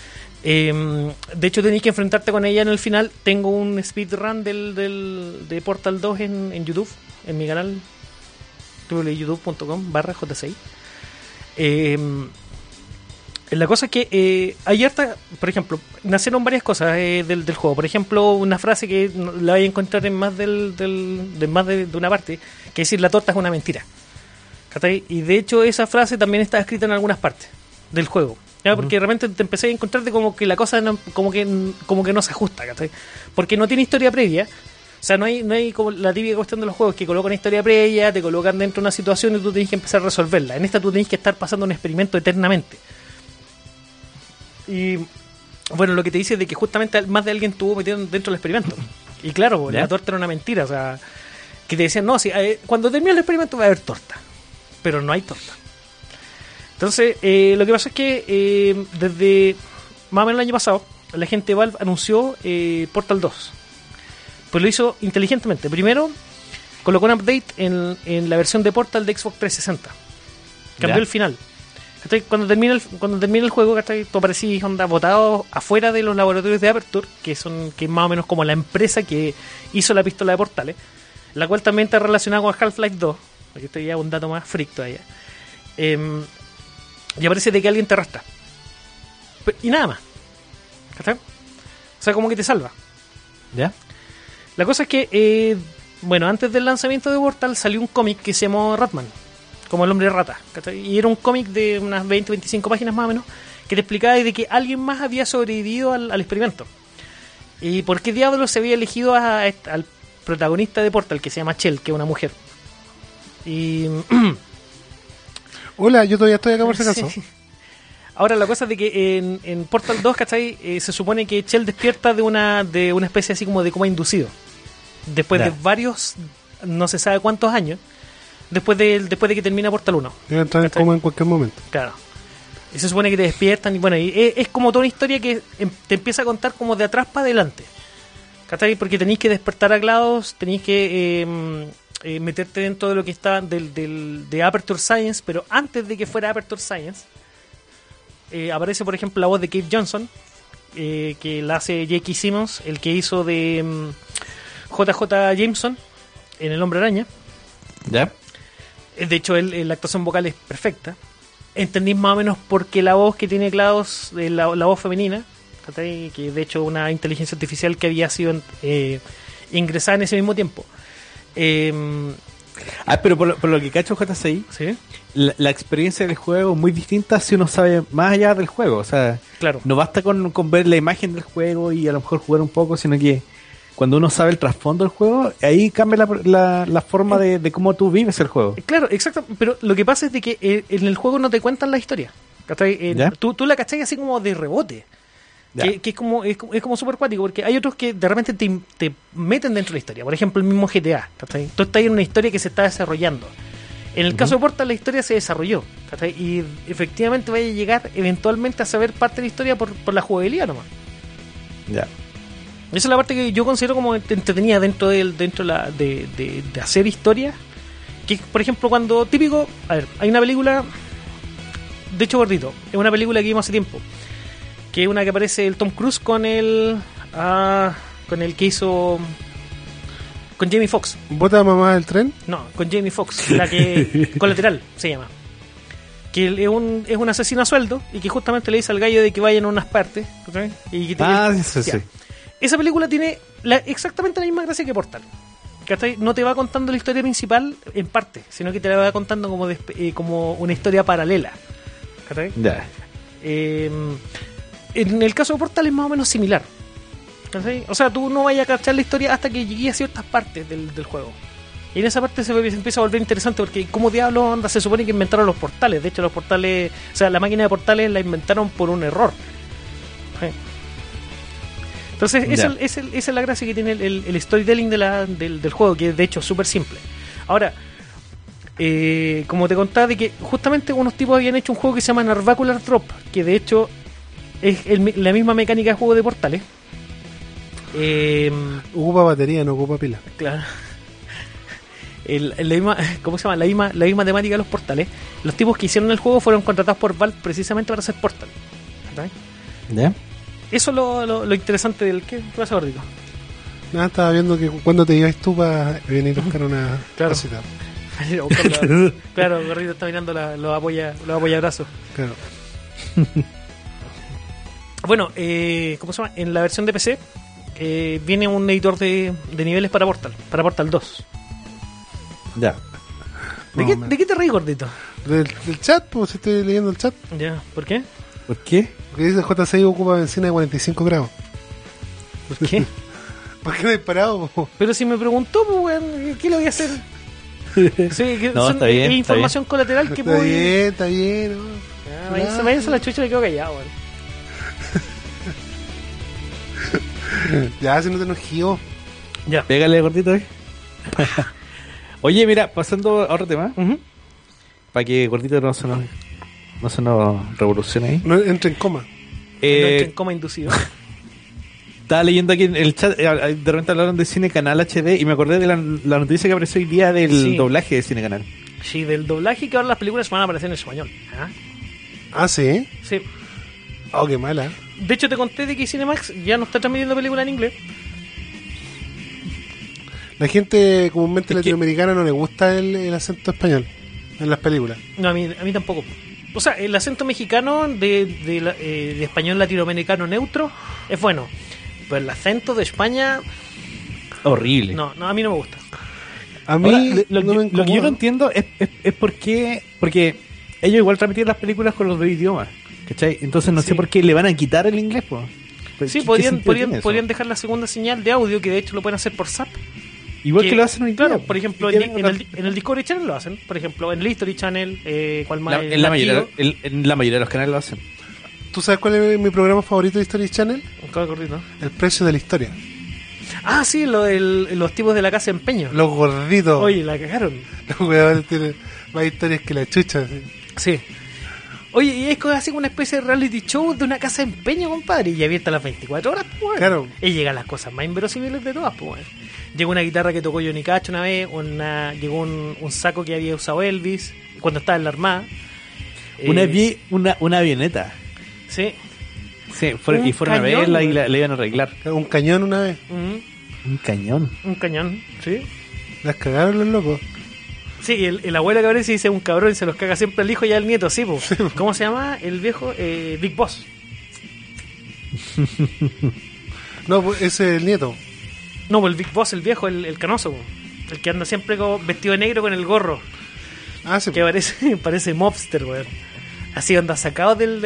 De hecho tenéis que enfrentarte con ella en el final. Tengo un speedrun de Portal 2 en YouTube, en mi canal youtube.com/j6. La cosa es que hay harta, por ejemplo, nacieron varias cosas del juego. Por ejemplo, una frase que la vais a encontrar en más de una parte, que es decir, la torta es una mentira. ¿Cachai? Y de hecho esa frase también está escrita en algunas partes del juego. ¿Ya? Porque de repente te empecé a encontrarte como que la cosa no, como que no se ajusta, ¿cachai? Porque no tiene historia previa. O sea, no hay como la típica cuestión de los juegos que colocan historia previa, te colocan dentro de una situación y tú tienes que empezar a resolverla. En esta tú tienes que estar pasando un experimento eternamente. Y bueno, lo que te dice es de que justamente más de alguien estuvo metido dentro del experimento. Y claro, la torta era una mentira. O sea, que te decían, no, si, cuando termine el experimento va a haber torta. Pero no hay torta. Entonces, lo que pasa es que desde más o menos el año pasado, la gente de Valve anunció Portal 2. Pues lo hizo inteligentemente. Primero, colocó un update en la versión de Portal de Xbox 360. Cambió el final. Cuando termina el juego, tú aparecís botado afuera de los laboratorios de Aperture, que es más o menos como la empresa que hizo la pistola de portales, la cual también está relacionada con Half-Life 2. Aquí estoy ya un dato más freak todavía. Y aparece de que alguien te arrastra. Y nada más. ¿Cachai? O sea, como que te salva. ¿Ya? La cosa es que, bueno, antes del lanzamiento de Portal salió un cómic que se llamó Ratman, como el hombre rata, ¿cachai? Y era un cómic de unas 20-25 páginas más o menos, que te explicaba de que alguien más había sobrevivido al experimento. Y por qué diablos se había elegido al protagonista de Portal, que se llama Chell, que es una mujer. Y... Hola, yo todavía estoy acá por si acaso. Sí. Ahora, la cosa es de que en Portal 2, ¿cachai? Se supone que Chell despierta de una especie así como de coma inducido. Después de varios, no se sabe cuántos años, después de que termina Portal 1. Debe entrar en coma en cualquier momento. Claro. Y se supone que te despiertan y bueno, y es como toda una historia que te empieza a contar como de atrás para adelante. ¿Cachai? Porque tenéis que despertar a GLaDOS, tenéis que meterte dentro de lo que está de Aperture Science, pero antes de que fuera Aperture Science, aparece por ejemplo la voz de Cave Johnson, que la hace J.K. Simmons, el que hizo de JJ Jameson en El Hombre Araña. ¿Ya? De hecho, la actuación vocal es perfecta. Entendís más o menos por qué la voz que tiene GLaDOS, la voz femenina, ¿sí? Que de hecho una inteligencia artificial que había sido ingresada en ese mismo tiempo. Pero por lo que cacho JCI, ¿sí? la experiencia del juego es muy distinta si uno sabe más allá del juego. O sea, claro, no basta con ver la imagen del juego y a lo mejor jugar un poco, sino que cuando uno sabe el trasfondo del juego, ahí cambia la forma de cómo tú vives el juego. Claro, exacto. Pero lo que pasa es de que en el juego no te cuentan la historia. Tú la cachai así como de rebote. Que es como súper cuático, porque hay otros que de repente te meten dentro de la historia. Por ejemplo, el mismo GTA. ¿Cachai? Tú estás en una historia que se está desarrollando. En el caso de Portal, la historia se desarrolló. ¿Cachai? Y efectivamente vaya a llegar eventualmente a saber parte de la historia por la jugabilidad nomás. Ya. Esa es la parte que yo considero como entretenida dentro de hacer historia. Que por ejemplo, cuando típico, a ver, hay una película, de hecho gordito, es una película que vimos hace tiempo, que es una que aparece el Tom Cruise con el que hizo con Jamie Foxx. ¿Bota mamá del tren? No, con Jamie Foxx, la que Colateral se llama. Que es un asesino a sueldo y que justamente le dice al gallo de que vayan a unas partes. ¿Okay? Y que sí. Esa película tiene exactamente la misma gracia que Portal. ¿Cachai? No te va contando la historia principal en parte, sino que te la va contando como una historia paralela. ¿Cachai? Ya. En el caso de Portal es más o menos similar. ¿Cachai? O sea, tú no vayas a cachar la historia hasta que llegues a ciertas partes del juego. Y en esa parte se empieza a volver interesante porque como diablos onda, se supone que inventaron los portales. De hecho, los portales, o sea, la máquina de portales la inventaron por un error. ¿Sí? Entonces, esa es la gracia que tiene el storytelling del juego, que de hecho es súper simple. Ahora, como te contaba, de que justamente unos tipos habían hecho un juego que se llama Narvacular Drop, que de hecho es la misma mecánica de juego de portales. Ocupa batería, no ocupa pila. Claro. ¿Cómo se llama? La misma temática de los portales. Los tipos que hicieron el juego fueron contratados por Valve precisamente para hacer Portal. ¿Okay? ¿Ya? Eso es lo interesante del... ¿Qué pasa, gordito? Nada, estaba viendo que cuando te ibas tú para venir a buscar una cosita. Claro, gordito está mirando los apoyabrazos. Claro. Bueno, ¿cómo se llama? En la versión de PC viene un editor de niveles para Portal 2. Ya. ¿De qué te reí, gordito? Del chat, pues estoy leyendo el chat. Ya, ¿por qué? ¿Por qué? Porque dice J6 ocupa benzina de 45 grados. ¿Por qué? ¿Por qué no he parado? Pero si me preguntó, pues, weón, ¿qué le voy a hacer? Sí, que No, está bien, es información colateral que puedo... Está bien. ¿No? Váyanse a la chucha, me quedo callado, weón. Ya, si no te enojío. Ya. Pégale, gordito. Oye, mira, pasando a otro tema, para que gordito no se nos revolucione ahí. No entre en coma. No entre en coma inducido. Estaba leyendo aquí en el chat, de repente hablaron de Cine Canal HD y me acordé de la noticia que apareció hoy día del doblaje de Cine Canal. Sí, del doblaje, que ahora las películas van a aparecer en español. Ah, ¿sí? Sí. Oh, qué mala. De hecho, te conté de que Cinemax ya no está transmitiendo películas en inglés. La gente comúnmente latinoamericana no le gusta el acento español en las películas. No, a mí tampoco. O sea, el acento mexicano de español latinoamericano neutro es bueno. Pero el acento de España... Horrible. No, a mí no me gusta. A mí Ahora, lo que yo no incomoda. entiendo es porque ellos igual transmitían las películas con los dos idiomas, ¿cachai? Entonces no sé por qué le van a quitar el inglés, pues. Sí, ¿Qué podrían sentido tiene eso? dejar la segunda señal de audio, que de hecho lo pueden hacer por SAP. Igual que lo hacen hoy día. Claro, por ejemplo, en el Discovery Channel lo hacen. Por ejemplo, en el History Channel, ¿cuál más? en la mayoría de los canales lo hacen. ¿Tú sabes cuál es mi programa favorito de History Channel? ¿Cuál gordito? El precio de la historia. Ah, sí, los tipos de la casa de empeño. Los gorditos. Oye, la cagaron. Los huevones tienen más historias que la chucha. ¿Sí? Sí. Oye, y es así como una especie de reality show de una casa de empeño, compadre. Y abierta las 24 horas, pues. Claro. Y llegan las cosas más inverosímiles de todas, pues. Llegó una guitarra que tocó Johnny Cash una vez. Llegó un saco que había usado Elvis cuando estaba en la armada. Vi una avioneta. Sí. Sí, fueron a verla y la iban a arreglar. Un cañón una vez. Un cañón. Un cañón, sí. Las cagaron los locos. Sí, el abuelo que aparece dice un cabrón y se los caga siempre al hijo y al nieto, sí, po. ¿Cómo se llama el viejo? Big Boss. No, pues ese es el nieto. No, pues el Big Boss, el viejo, el canoso, po. El que anda siempre vestido de negro con el gorro. Ah, sí. Que parece mobster, weón. Así anda sacado del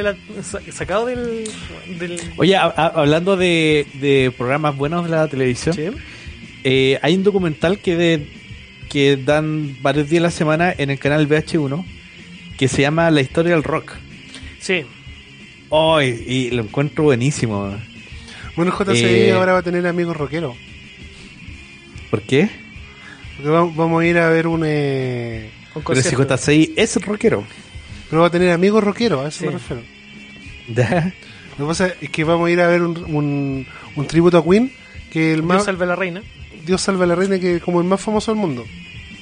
Oye, hablando de programas buenos de la televisión, ¿sí? Hay un documental que dan varios días a la semana en el canal VH1 que se llama La Historia del Rock. Sí. Oh, y lo encuentro buenísimo. Bueno, JCI ahora va a tener amigos rockeros. ¿Por qué? Porque vamos a ir a ver un Pero si JCI es rockero. Pero va a tener amigos rockeros, a eso me refiero. ¿Ya? Lo que pasa es que vamos a ir a ver un tributo a Queen, que el más... Dios salve a la reina. Dios salve a la reina, que es como el más famoso del mundo.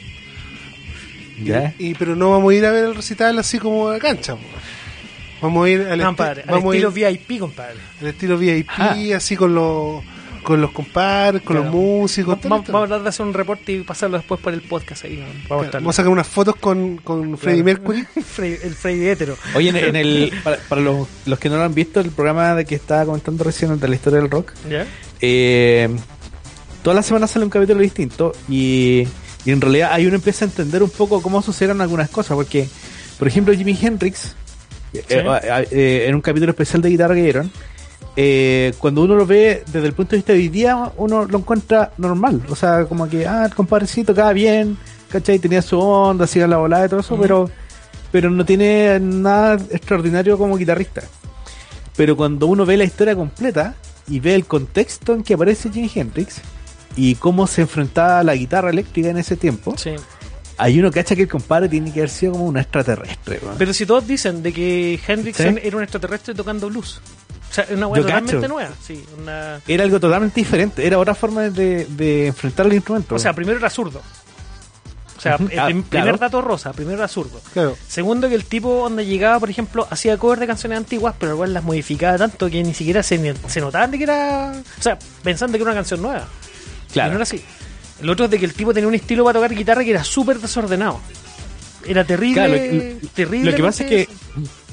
¿Ya? Pero no vamos a ir a ver el recital así como a cancha. Vamos a ir al estilo VIP, compadre. Al estilo VIP, así con los compadres, con los músicos. Vamos a hablar de hacer un reporte y pasarlo después por el podcast ahí. Vamos a sacar unas fotos con Freddie Mercury. El Freddie hétero. Oye, para los que no lo han visto, el programa de que estaba comentando recién de la historia del rock, ¿ya? Toda la semana sale un capítulo distinto y en realidad ahí uno empieza a entender un poco cómo sucedieron algunas cosas, porque por ejemplo Jimi Hendrix, en un capítulo especial de guitarra que dieron, cuando uno lo ve desde el punto de vista de hoy día, uno lo encuentra normal, o sea, como que el compadrecito tocaba bien, ¿cachai? Tenía su onda, hacía la volada y todo eso, pero no tiene nada extraordinario como guitarrista. Pero cuando uno ve la historia completa y ve el contexto en que aparece Jimi Hendrix y cómo se enfrentaba a la guitarra eléctrica en ese tiempo, hay uno cacha que el compadre tiene que haber sido como un extraterrestre, ¿no? Pero si todos dicen de que Hendrix era un extraterrestre tocando blues, o sea, una hueá totalmente nueva. Sí, era algo totalmente diferente, era otra forma de enfrentar el instrumento. O sea, primero era zurdo. O sea, primer dato rosa, primero era zurdo. Claro. Segundo, que el tipo donde llegaba, por ejemplo, hacía covers de canciones antiguas, pero igual las modificaba tanto que ni siquiera se notaban de que era... O sea, pensando que era una canción nueva. Claro. Y no era así. El otro es de que el tipo tenía un estilo para tocar guitarra que era súper desordenado. Era terrible. Claro, terrible. Lo que pasa es que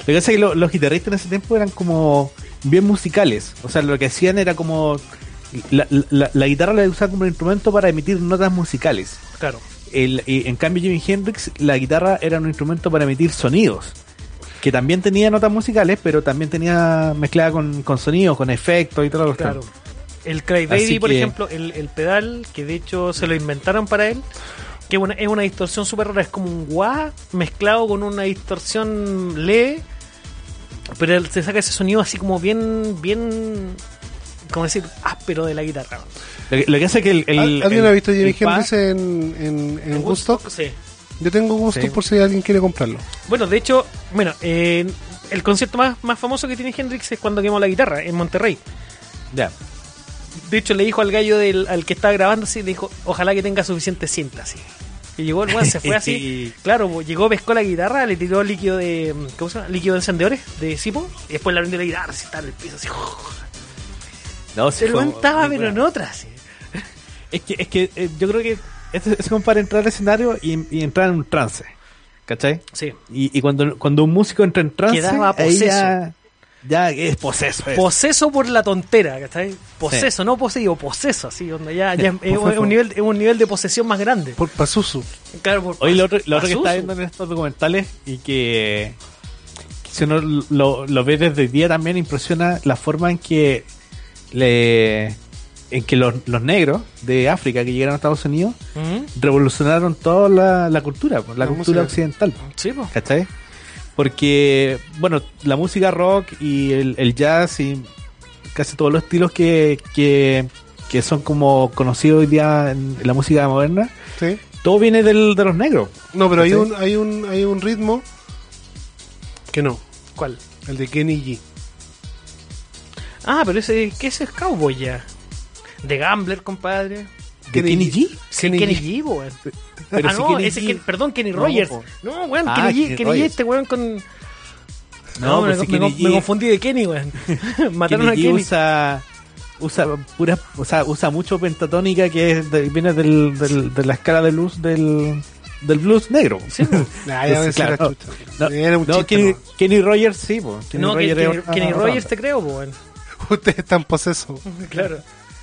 Lo que pasa es que los guitarristas en ese tiempo eran como bien musicales. O sea, lo que hacían era como... La guitarra la usaban como un instrumento para emitir notas musicales. Claro. Y en cambio Jimi Hendrix, la guitarra era un instrumento para emitir sonidos. Que también tenía notas musicales, pero también tenía mezclada con sonidos, con efectos y todo lo que Claro. El Cry Baby, por ejemplo, el pedal, que de hecho se lo inventaron para él, que es una distorsión súper rara, es como un wah mezclado con una distorsión leve, pero él se saca ese sonido así como bien, como decir, áspero de la guitarra. Lo que hace que ¿Alguien ha visto Jimi Hendrix en Woodstock? Sí. Yo tengo Woodstock por si alguien quiere comprarlo. Bueno, de hecho, el concierto más famoso que tiene Hendrix es cuando quemó la guitarra en Monterrey. Ya. De hecho, le dijo al gallo al que estaba grabando así, le dijo, ojalá que tenga suficiente cinta, así. Y llegó el weón, se fue así. Claro, llegó, pescó la guitarra, le tiró líquido de... ¿Cómo se llama? Líquido de encendedores, de Sipo, y después le prendió la guitarra, así, estaba en el piso, así. No, el weón estaba, pero en otra, así. Es que yo creo que es como para entrar al escenario y entrar en un trance, ¿cachai? Sí. Y cuando un músico entra en trance, quedaba poseso. Ahí ya es poseso. Poseso por la tontera, ¿cachai? Poseso, sí. No poseído, poseso, así, donde ya es un nivel de posesión más grande. Por Pazuzu. Claro, Oye, lo otro que está viendo en estos documentales y que si uno lo ve desde hoy día también impresiona la forma en que los negros de África que llegaron a Estados Unidos revolucionaron toda la cultura, la cultura occidental. Sí, po. ¿Cachai? Porque, bueno, la música rock y el jazz y casi todos los estilos que son como conocidos hoy día en la música moderna, sí, todo viene de los negros. No, pero hay un ritmo que no. ¿Cuál? El de Kenny G. Ah, pero ese es Cowboy ya. De Gambler, compadre. ¿De Kenny G? Sí, Kenny G, weón. Pero si no, Kenny ese G... perdón, Kenny Rogers. No, weón, Kenny G, este weón con... No, me confundí de Kenny, weón. Mataron Kenny a Kenny. Usa mucho pentatónica que viene de la escala de luz del blues negro. Sí, Kenny Rogers sí, po. Kenny Rogers te creo, weón. Ustedes están posesos. Claro.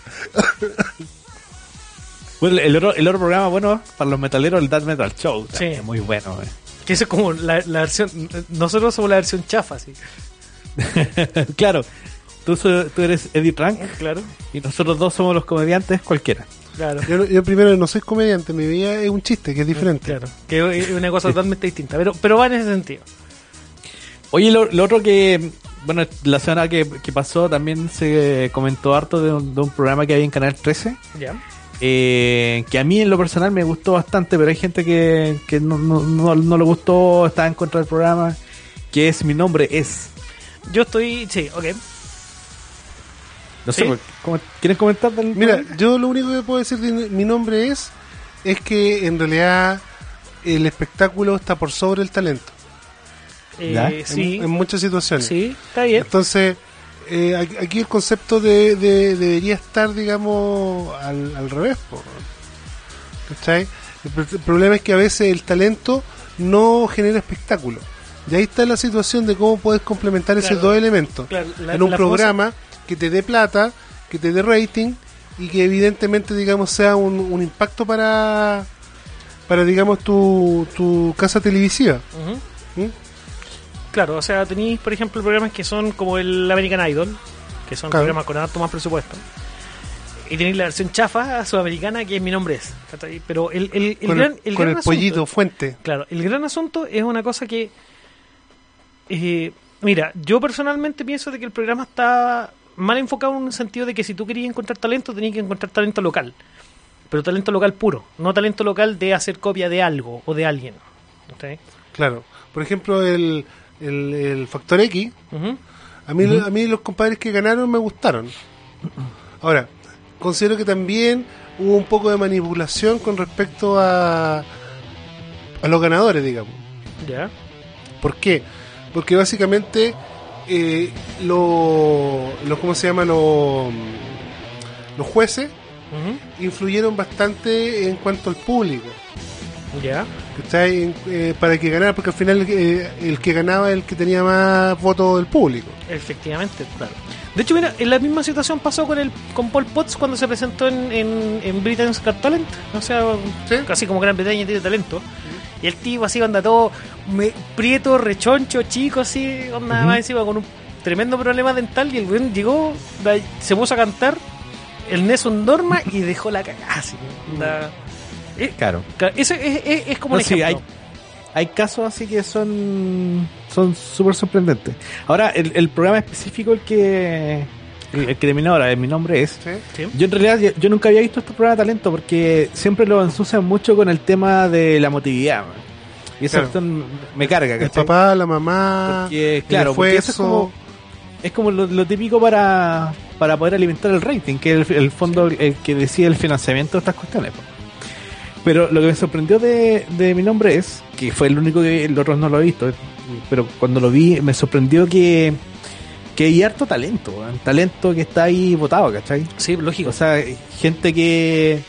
Bueno, el otro programa bueno para los metaleros, el Death Metal Show. Sí. Es muy bueno. Que eso es como la versión... Nosotros somos la versión chafa, sí. Claro. Tú eres Eddie Trunk. Claro. Y nosotros dos somos los comediantes cualquiera. Claro. Yo primero no soy comediante, mi vida es un chiste, que es diferente. Claro. Que es una cosa totalmente distinta. Pero va en ese sentido. Oye, lo otro que... Bueno, la semana que pasó también se comentó harto de un programa que había en Canal 13. Ya. Que a mí en lo personal me gustó bastante, pero hay gente que no le gustó, estaba en contra del programa, que es Mi Nombre Es. Yo estoy... Sí, ok. No sé, ¿quieren comentar del Mira, programa? yo lo único que puedo decir de Mi Nombre Es que en realidad el espectáculo está por sobre el talento. Sí. En muchas situaciones. Sí, está bien. Entonces, aquí el concepto debería estar, digamos, al revés. ¿Cachai? El problema es que a veces el talento no genera espectáculo. Y ahí está la situación de cómo puedes complementar esos dos elementos. Claro, en un programa que te dé plata, que te dé rating y que evidentemente, digamos, sea un impacto para digamos, tu casa televisiva. Uh-huh. Claro, o sea, tenéis, por ejemplo, programas que son como el American Idol, que son programas con harto más presupuesto. Y tenéis la versión chafa sudamericana, que es Mi Nombre Es. Pero el gran asunto, pollito Fuente. Claro, el gran asunto es una cosa que... mira, yo personalmente pienso de que el programa está mal enfocado en un sentido de que si tú querías encontrar talento, tenías que encontrar talento local. Pero talento local puro, no talento local de hacer copia de algo o de alguien. ¿Okay? Claro. Por ejemplo, el Factor X, uh-huh. a mí los compadres que ganaron me gustaron. Ahora, considero que también hubo un poco de manipulación con respecto a los ganadores, digamos. ¿Ya? ¿Por qué? Porque básicamente ¿cómo se llama? Los jueces uh-huh. influyeron bastante en cuanto al público. Ya. ¿Cachai? Para que ganara, porque al final el que ganaba es el que tenía más votos del público. Efectivamente, claro. De hecho, mira, en la misma situación pasó con Paul Potts cuando se presentó en Britain's Got Talent. O sea, ¿Sí? casi como Gran Bretaña tiene talento. Y el tipo así, onda todo prieto, rechoncho, chico, así, onda más encima con un tremendo problema dental. Y el güey llegó, se puso a cantar el Nessun Dorma y dejó la cagada. Así, Claro. Eso es como un sí, ejemplo. hay casos así que son súper sorprendentes. Ahora, el programa específico, el que terminó ahora, mi nombre es. Sí. Yo en realidad yo nunca había visto este programa de talento porque siempre lo ensucian mucho con el tema de la emotividad, man. Y esa cuestión me carga, ¿cachai? El papá, la mamá, porque, claro, porque eso es como lo típico para poder alimentar el rating, que es el fondo el que decide el financiamiento de estas cuestiones. Pero lo que me sorprendió de mi nombre es, que fue el único que el otro no lo he visto, pero cuando lo vi me sorprendió que hay harto talento, ¿eh? Talento que está ahí votado, ¿cachai? Sí, lógico. O sea, gente que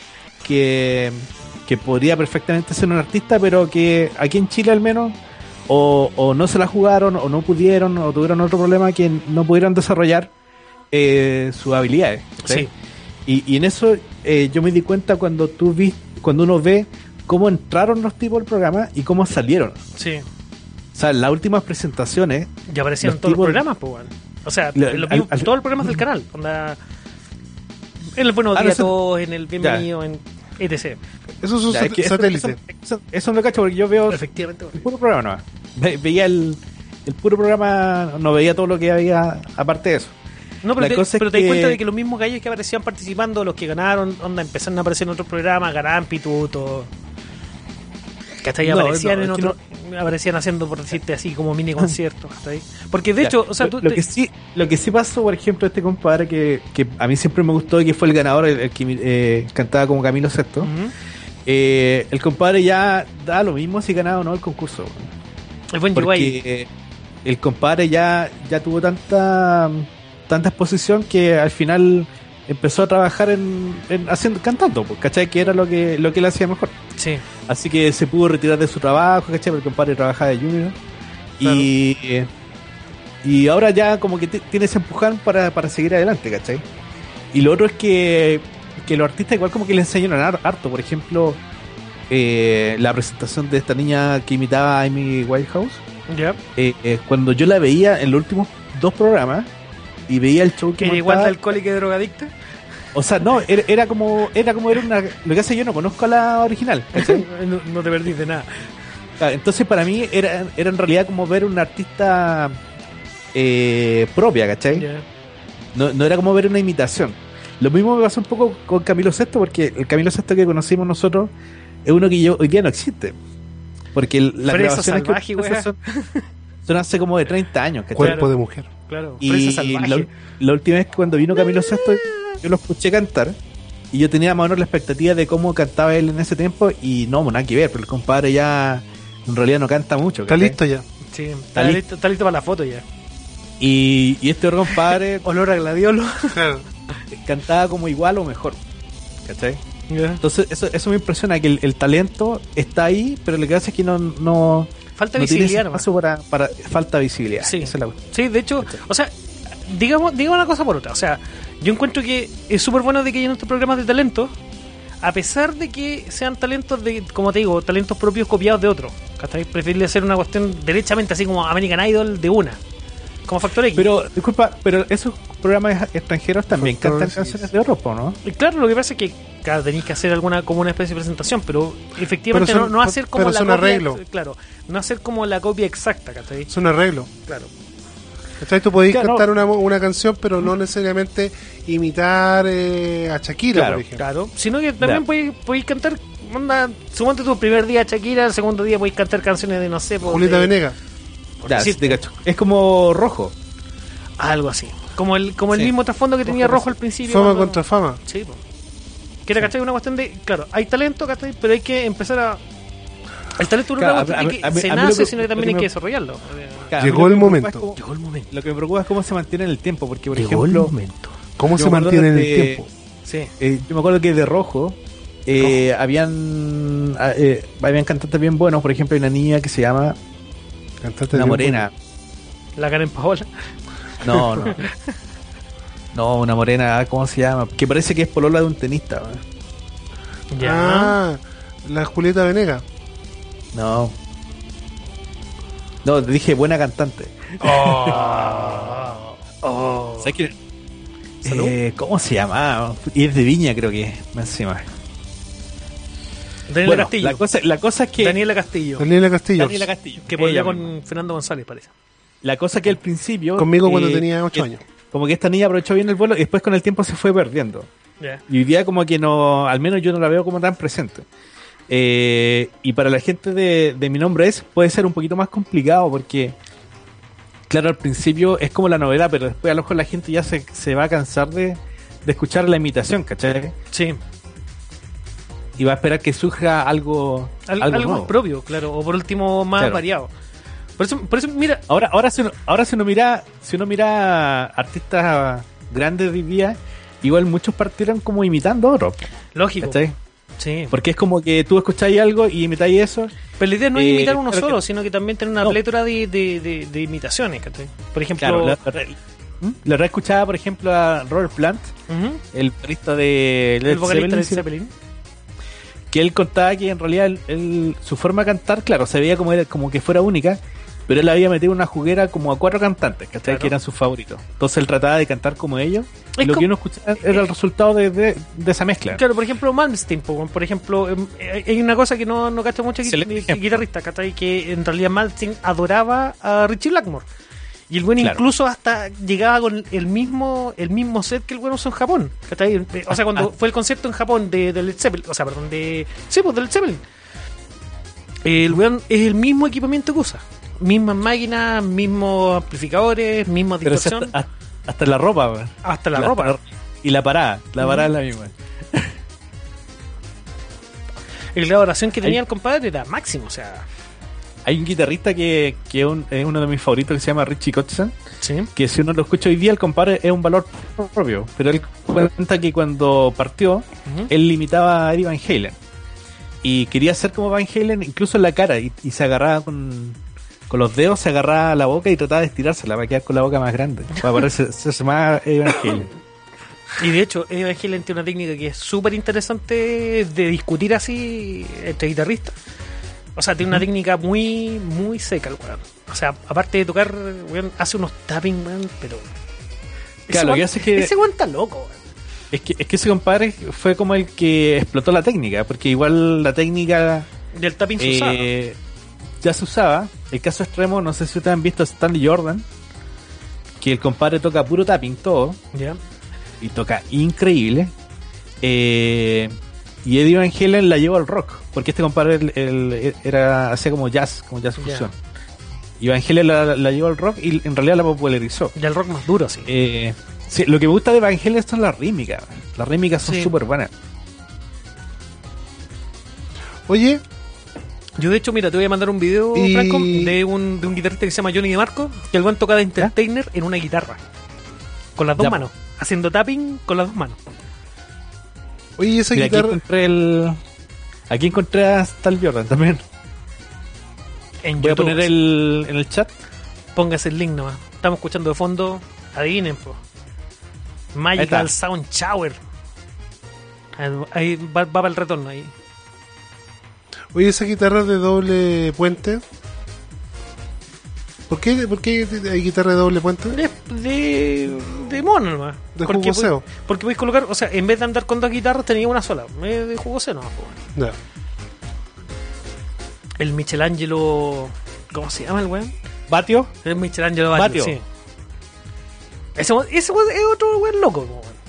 podría perfectamente ser un artista, pero que aquí en Chile al menos o no se la jugaron, o no pudieron, o tuvieron otro problema que no pudieron desarrollar sus habilidades, ¿sí? Y en eso yo me di cuenta cuando uno ve cómo entraron los tipos al programa y cómo salieron. Sí. O sea, las últimas presentaciones ya aparecían todos los programas, pues, bueno. O sea, todos los programas del canal. Onda, en el Buenos Días a Todos, en el Bienvenido, en etc. Eso es un satélite. Eso me cacho porque yo veo efectivamente el puro programa nomás. Veía el puro programa, no veía todo lo que había aparte de eso. No, pero te das cuenta de que los mismos gallos que aparecían participando, los que ganaron, empezaron a aparecer en otros programas, ganaban pituto. ¿Cachai? Aparecían haciendo, por decirte así, como mini conciertos. ¿Cachai? Porque de hecho, o sea, lo que sí pasó, por ejemplo, este compadre que a mí siempre me gustó y que fue el ganador, el que cantaba como Camilo VI. El compadre ya da lo mismo si ganaba o no el concurso. El buen porque el compadre ya tuvo tanta exposición que al final empezó a trabajar cantando, ¿cachai? Que era lo que él hacía mejor. Sí. Así que se pudo retirar de su trabajo, ¿cachai? Porque el compadre trabajaba de junior. Claro. Y ahora ya como que tiene ese empujón para seguir adelante, ¿cachai? Y lo otro es que los artistas igual como que le enseñaron harto. Por ejemplo, la presentación de esta niña que imitaba a Amy Winehouse. Yeah. Cuando yo la veía en los últimos 2 programas y veía el show que ¿era igual de alcohólica y drogadicta? O sea, no, era como una... Lo que hace, yo no conozco a la original, ¿cachai? no te perdís de nada. Entonces para mí era en realidad como ver una artista propia, ¿cachai? Yeah. No era como ver una imitación. Lo mismo me pasó un poco con Camilo VI, porque el Camilo VI que conocimos nosotros es uno que hoy día no existe. Porque las grabaciones salvaje, que son hace como de 30 años, ¿cachai? Cuerpo de mujer. Claro. Y la última vez que cuando vino Camilo VI, yo lo escuché cantar y yo tenía más o menos la expectativa de cómo cantaba él en ese tiempo y no, nada que ver, pero el compadre ya en realidad no canta mucho. ¿Cachai? Está listo ya. Sí, está listo para la foto ya. Y este otro compadre olor a gladiolo cantaba como igual o mejor, ¿cachai? Yeah. Entonces eso me impresiona, que el talento está ahí, pero lo que hace es que no falta visibilidad, para falta visibilidad. Sí. Sí, de hecho, o sea, digamos una cosa por otra. O sea, yo encuentro que es súper bueno de que hayan estos programas de talento, a pesar de que sean talentos como te digo, talentos propios copiados de otros. ¿Cachai? Preferible hacer una cuestión derechamente así como American Idol de una, como Factor X. Pero, disculpa, pero esos programas extranjeros también cantan canciones de otros, ¿no? Y claro, lo que pasa es que tenéis que hacer como una especie de presentación, pero efectivamente no hacer como la copia. Arreglo. Claro, no hacer como la copia exacta, ¿cachai? Es un arreglo. Claro. ¿Cachai? Tú podés cantar una canción, pero no necesariamente imitar a Shakira, por ejemplo. Claro, sino que también podéis cantar, suponte tu primer día a Shakira, el segundo día podéis cantar canciones de, no sé, Julieta Venegas. Es como Rojo. Algo así. Como el mismo trasfondo que tenía Rojo al principio. Fama contra fama. Sí, pues. Que era, ¿cachai? Una cuestión de, claro, hay talento, ¿cachai? Pero hay que empezar a... El talento no es que se nace, sino que también hay que desarrollarlo. Llegó el momento. Lo que me preocupa es cómo se mantiene en el tiempo, porque por Llegó ejemplo... el momento. ¿Cómo se mantiene en el tiempo? Sí. Yo me acuerdo que de Rojo habían cantantes bien buenos. Por ejemplo, hay una niña que se llama Cantante una bien morena. La Karen Paola. No. No, una morena, ¿cómo se llama? Que parece que es polola de un tenista. ¿no? bueno. Ya. Ah, la Julieta Venegas. No, dije buena cantante. ¿Sabes qué? ¿Cómo se llama? Y es de Viña, creo que es, más encima. Daniela Bueno, Castillo. la cosa es que Daniela Castillo. Daniela Castillo. Daniela Castillo. Que podría Ella con misma. Fernando González, parece. La cosa que al principio Conmigo cuando tenía 8 que- años. Como que esta niña aprovechó bien el vuelo y después con el tiempo se fue perdiendo. Ya. Y hoy día como que no, al menos yo no la veo como tan presente. Y para la gente de Mi Nombre Es, puede ser un poquito más complicado porque, claro, al principio es como la novela, pero después a lo mejor la gente ya se va a cansar de escuchar la imitación, ¿cachai? Sí. Y va a esperar que surja algo Algo más nuevo. propio, claro. O por último, más Claro. variado. Por eso, mira. Ahora si uno mira artistas grandes de hoy día, igual muchos partieron como imitando a otros, Lógico. ¿cachai? Sí. Porque es como que tú escucháis algo y imitáis eso. Pero la idea no es imitar uno claro solo, que- sino que también tener una No. plétora de imitaciones, ¿cachai? Por ejemplo. Claro, la reescuchaba, por ejemplo, a Robert Plant, Ujú, el vocalista de Led el vocalista de Zeppelin, Zeppelin. que él contaba que en realidad su forma de cantar, claro, se veía como que fuera única, pero él había metido una juguera como a 4 cantantes, ¿cachai? Claro. Que eran sus favoritos. Entonces él trataba de cantar como ellos, y Es lo como- que uno escuchaba era el resultado de esa mezcla. Claro, por ejemplo, Malmsteen, por ejemplo, hay una cosa que no cacho mucho Excelente ejemplo. guitarrista, ¿cachai? Que en realidad Malmsteen adoraba a Richie Blackmore. Y el bueno Claro. incluso hasta llegaba con el mismo set que el bueno usó en Japón, ¿cachai? O sea, cuando fue el concierto en Japón de Led Zeppelin, o sea, perdón, de Led Zeppelin, el weón es el mismo equipamiento que usa. Mismas máquinas, mismos amplificadores, misma Pero si distorsión, hasta la ropa, weón. hasta la ropa. Y la parada es la misma. Y la oración que tenía el compadre era máximo, o sea, Hay un guitarrista que es uno de mis favoritos que se llama Richie Kotzen, sí. que si uno lo escucha hoy día, el compadre es un valor propio. Pero él cuenta que cuando partió, Ujú. él imitaba a Eddie Van Halen. Y quería ser como Van Halen incluso en la cara. Y se agarraba con los dedos, se agarraba a la boca y trataba de estirársela para quedar con la boca más grande. Para parecerse más a Eddie Van Halen. Y de hecho, Eddie Van Halen tiene una técnica que es súper interesante de discutir así entre guitarristas. O sea, tiene una técnica muy, muy seca el weón. O sea, aparte de tocar, weón, hace unos tapping, weón, pero... Claro, lo que hace es que- Ese weón está loco, weón. Es que ese compadre fue como el que explotó la técnica. Porque igual la técnica Del tapping se usaba. ya se usaba. El caso extremo, no sé si ustedes han visto a Stanley Jordan, que el compadre toca puro tapping todo. ¿Ya? Y toca increíble. Y Eddie Van Halen la llevó al rock, porque este compadre hacía como jazz fusión. Y Van Halen la llevó al rock y en realidad la popularizó. Ya el rock más duro, sí. Sí, lo que me gusta de Van Halen son las rítmicas. Las rítmicas son Sí. súper buenas. Oye, Yo de hecho, mira, te voy a mandar un video, Y- Franco, de un guitarrista que se llama Johnny DeMarco, que el weón toca de entertainer en una guitarra. Con las dos Ya, manos. Haciendo tapping con las dos manos. oye, esa Mira, guitarra. aquí encontré a Stanley Jordan también. En Voy a YouTube. poner en el chat. Póngase el link nomás. Estamos escuchando de fondo. Adivinen, po. Ahí Magical está. Sound Shower. Ahí va para el retorno ahí. Oye, esa guitarra de doble puente. ¿Por qué hay guitarra de doble puente? De mono nomás. De Porque jugoseo. porque podéis colocar, o sea, en vez de andar con dos guitarras tenía una sola. De jugoseo nomás, po. Ya. El Michelangelo. ¿Cómo se llama el weón? Batio. El Michelangelo Batio, Batio. sí. Ese weón es otro weón loco, po, weón.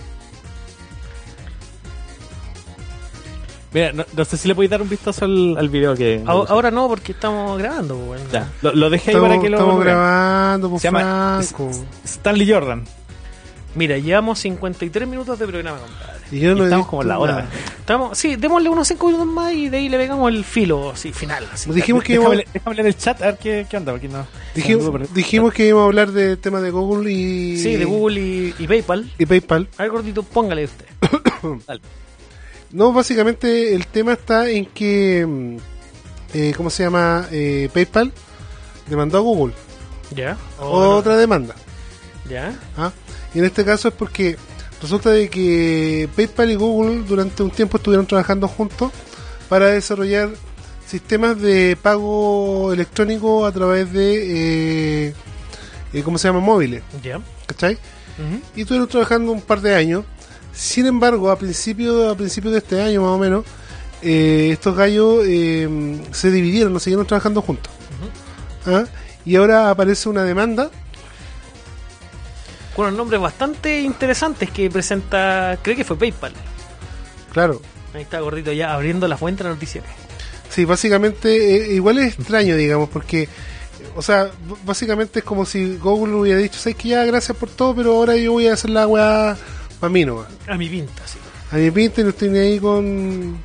Mira, no sé si le podéis dar un vistazo al video que... Ahora no, porque estamos grabando, po, weón. Ya, lo dejé ahí para que lo Estamos vean. grabando, por Se llama Franco. Stanley Jordan. Mira, llevamos 53 minutos de programa, compadre. Y yo Y no he estamos visto como en la hora. nada. Sí, démosle unos 5 minutos más y de ahí le pegamos el filo, así, final. Así. Dijimos que Déjame leer el chat a ver qué onda, porque no... dijimos que íbamos a hablar del tema de Google y... Sí, de Google y PayPal. y PayPal. A ver, gordito, póngale usted. No, básicamente el tema está en que, ¿cómo se llama? PayPal demandó a Google. Ya. Otra demanda. Ya. ¿Ah? Y en este caso es porque resulta de que PayPal y Google durante un tiempo estuvieron trabajando juntos para desarrollar sistemas de pago electrónico a través de ¿cómo se llama? Móviles. Ya. ¿Cachai? Ujú. Y estuvieron trabajando un par de años. Sin embargo, a principio de este año más o menos, estos gallos se dividieron, no siguieron trabajando juntos. ¿Ah? Y ahora aparece una demanda. Con unos nombres bastante interesantes que presenta, creo que fue PayPal. Claro. Ahí está Gordito ya abriendo la fuente de la noticia. Sí, básicamente, igual es extraño, digamos, porque, o sea, básicamente es como si Google hubiera dicho, ¿sabes que ya? Gracias por todo, pero ahora yo voy a hacer la weá para mí nomás. A mi pinta, sí. A mi pinta y no estoy ni ahí con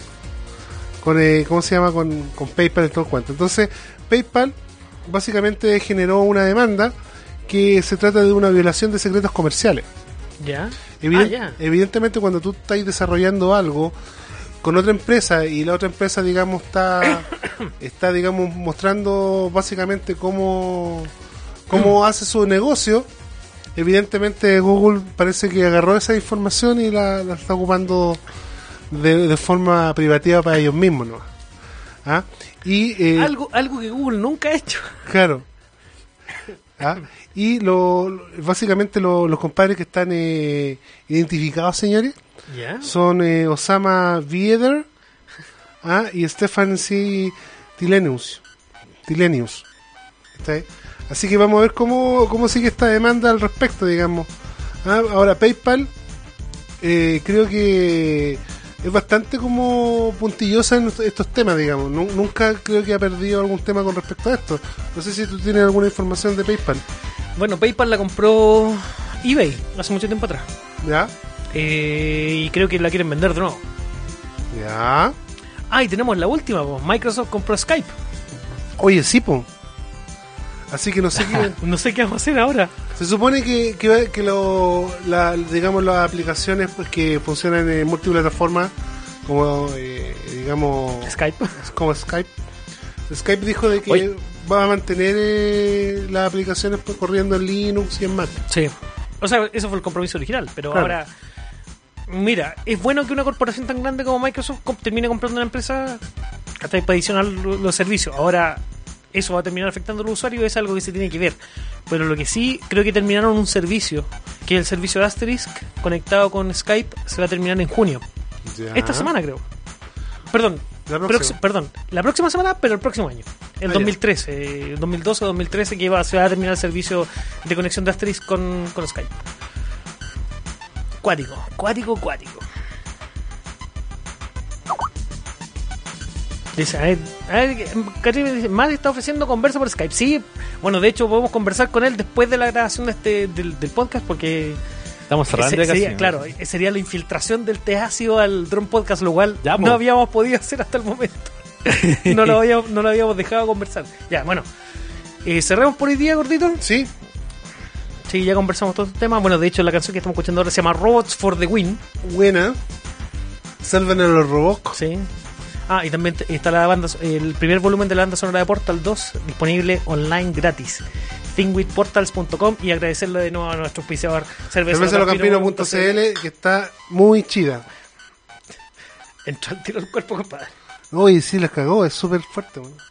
¿cómo se llama? Con PayPal y todo el cuento. Entonces, PayPal básicamente generó una demanda que se trata de una violación de secretos comerciales. Ya. Ya. Evidentemente, cuando tú estás desarrollando algo con otra empresa y la otra empresa, digamos, está digamos, mostrando básicamente cómo hace su negocio, evidentemente Google parece que agarró esa información y la está ocupando de forma privativa para ellos mismos, ¿no? ¿Ah? Y Algo que Google nunca ha hecho. claro. ¿Ah? Y básicamente los compadres que están identificados, señores, Ya. son Osama Bieder y Stefan C. Tilenius. ¿Está ahí? Así que vamos a ver cómo sigue esta demanda al respecto, digamos. Ahora PayPal creo que es bastante como puntillosa en estos temas, digamos. Nunca creo que ha perdido algún tema con respecto a esto. No sé si tú tienes alguna información de PayPal. Bueno, PayPal la compró eBay hace mucho tiempo atrás. ¿Ya? Y creo que la quieren vender de nuevo. ¿Ya? Y tenemos la última, pues. Microsoft compró Skype. Oye, sí, po. Así que no sé qué... No sé qué vamos a hacer ahora. Se supone que digamos, las aplicaciones pues, que funcionan en multiplataformas, como digamos Skype. como Skype dijo de que va a mantener las aplicaciones pues, corriendo en Linux y en Mac. Sí. O sea, eso fue el compromiso original, pero Claro. ahora... Mira, es bueno que una corporación tan grande como Microsoft termine comprando una empresa hasta para adicionar los servicios. Ahora, eso va a terminar afectando a los usuarios, es algo que se tiene que ver. Pero lo que sí, creo que terminaron un servicio, que es el servicio de Asterisk, conectado con Skype, se va a terminar en junio. Ya. Esta semana, creo. Perdón. La próxima. Perdón, la próxima semana, pero el próximo año. El 2013, 2012 o 2013, que se va a terminar el servicio de conexión de Asterisk con Skype. Cuático. Dice, a ver, Catrina dice, Matt está ofreciendo conversa por Skype. Sí, bueno, de hecho podemos conversar con él después de la grabación de del podcast, porque Estamos cerrando ya casi. sería, claro, sería la infiltración del Teacio al Drone Podcast, lo cual Ya, no habíamos podido hacer hasta el momento. no lo habíamos dejado conversar. Ya, bueno, cerremos por hoy día, Gordito. Sí, Sí, ya conversamos todos estos temas. Bueno, de hecho, la canción que estamos escuchando ahora se llama Robots for the Win. buena. Salven a los robots. Sí. Y también está la banda, el primer volumen de la banda sonora de Portal 2 disponible online gratis. thingwithportals.com, y agradecerle de nuevo a nuestro auspiciador cervezalocampino.cl, que está muy chida. Entró al tiro el cuerpo, compadre. Oye, sí, la cagó, es súper fuerte. Man.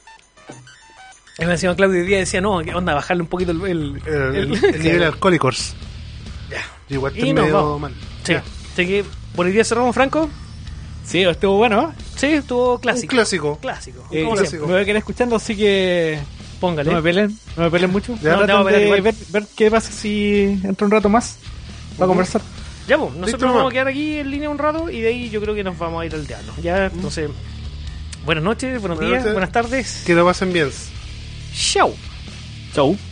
Y me decía Claudio hoy día, decía, no, ¿qué onda? Bajarle un poquito el El nivel alcohólicos. Ya. Yo igual Y estoy nos medio vamos. mal. Sí. Ya. Así que por hoy día cerramos, Franco. Sí, estuvo bueno. Sí, estuvo clásico. Un clásico. Clásico. Eh, Como clásico. siempre. Me voy a quedar escuchando, así que Póngale. no me peleen mucho. Ya. Traten No, te vamos a de ver qué pasa si entra un rato más para conversar. Ya, pues, nosotros Listo, nos vamos nomás. a quedar aquí en línea un rato y de ahí yo creo que nos vamos a ir al teatro. Ya, entonces, buenas noches, buenos días, noches. buenas tardes. Que lo pasen bien. Chao. Chau.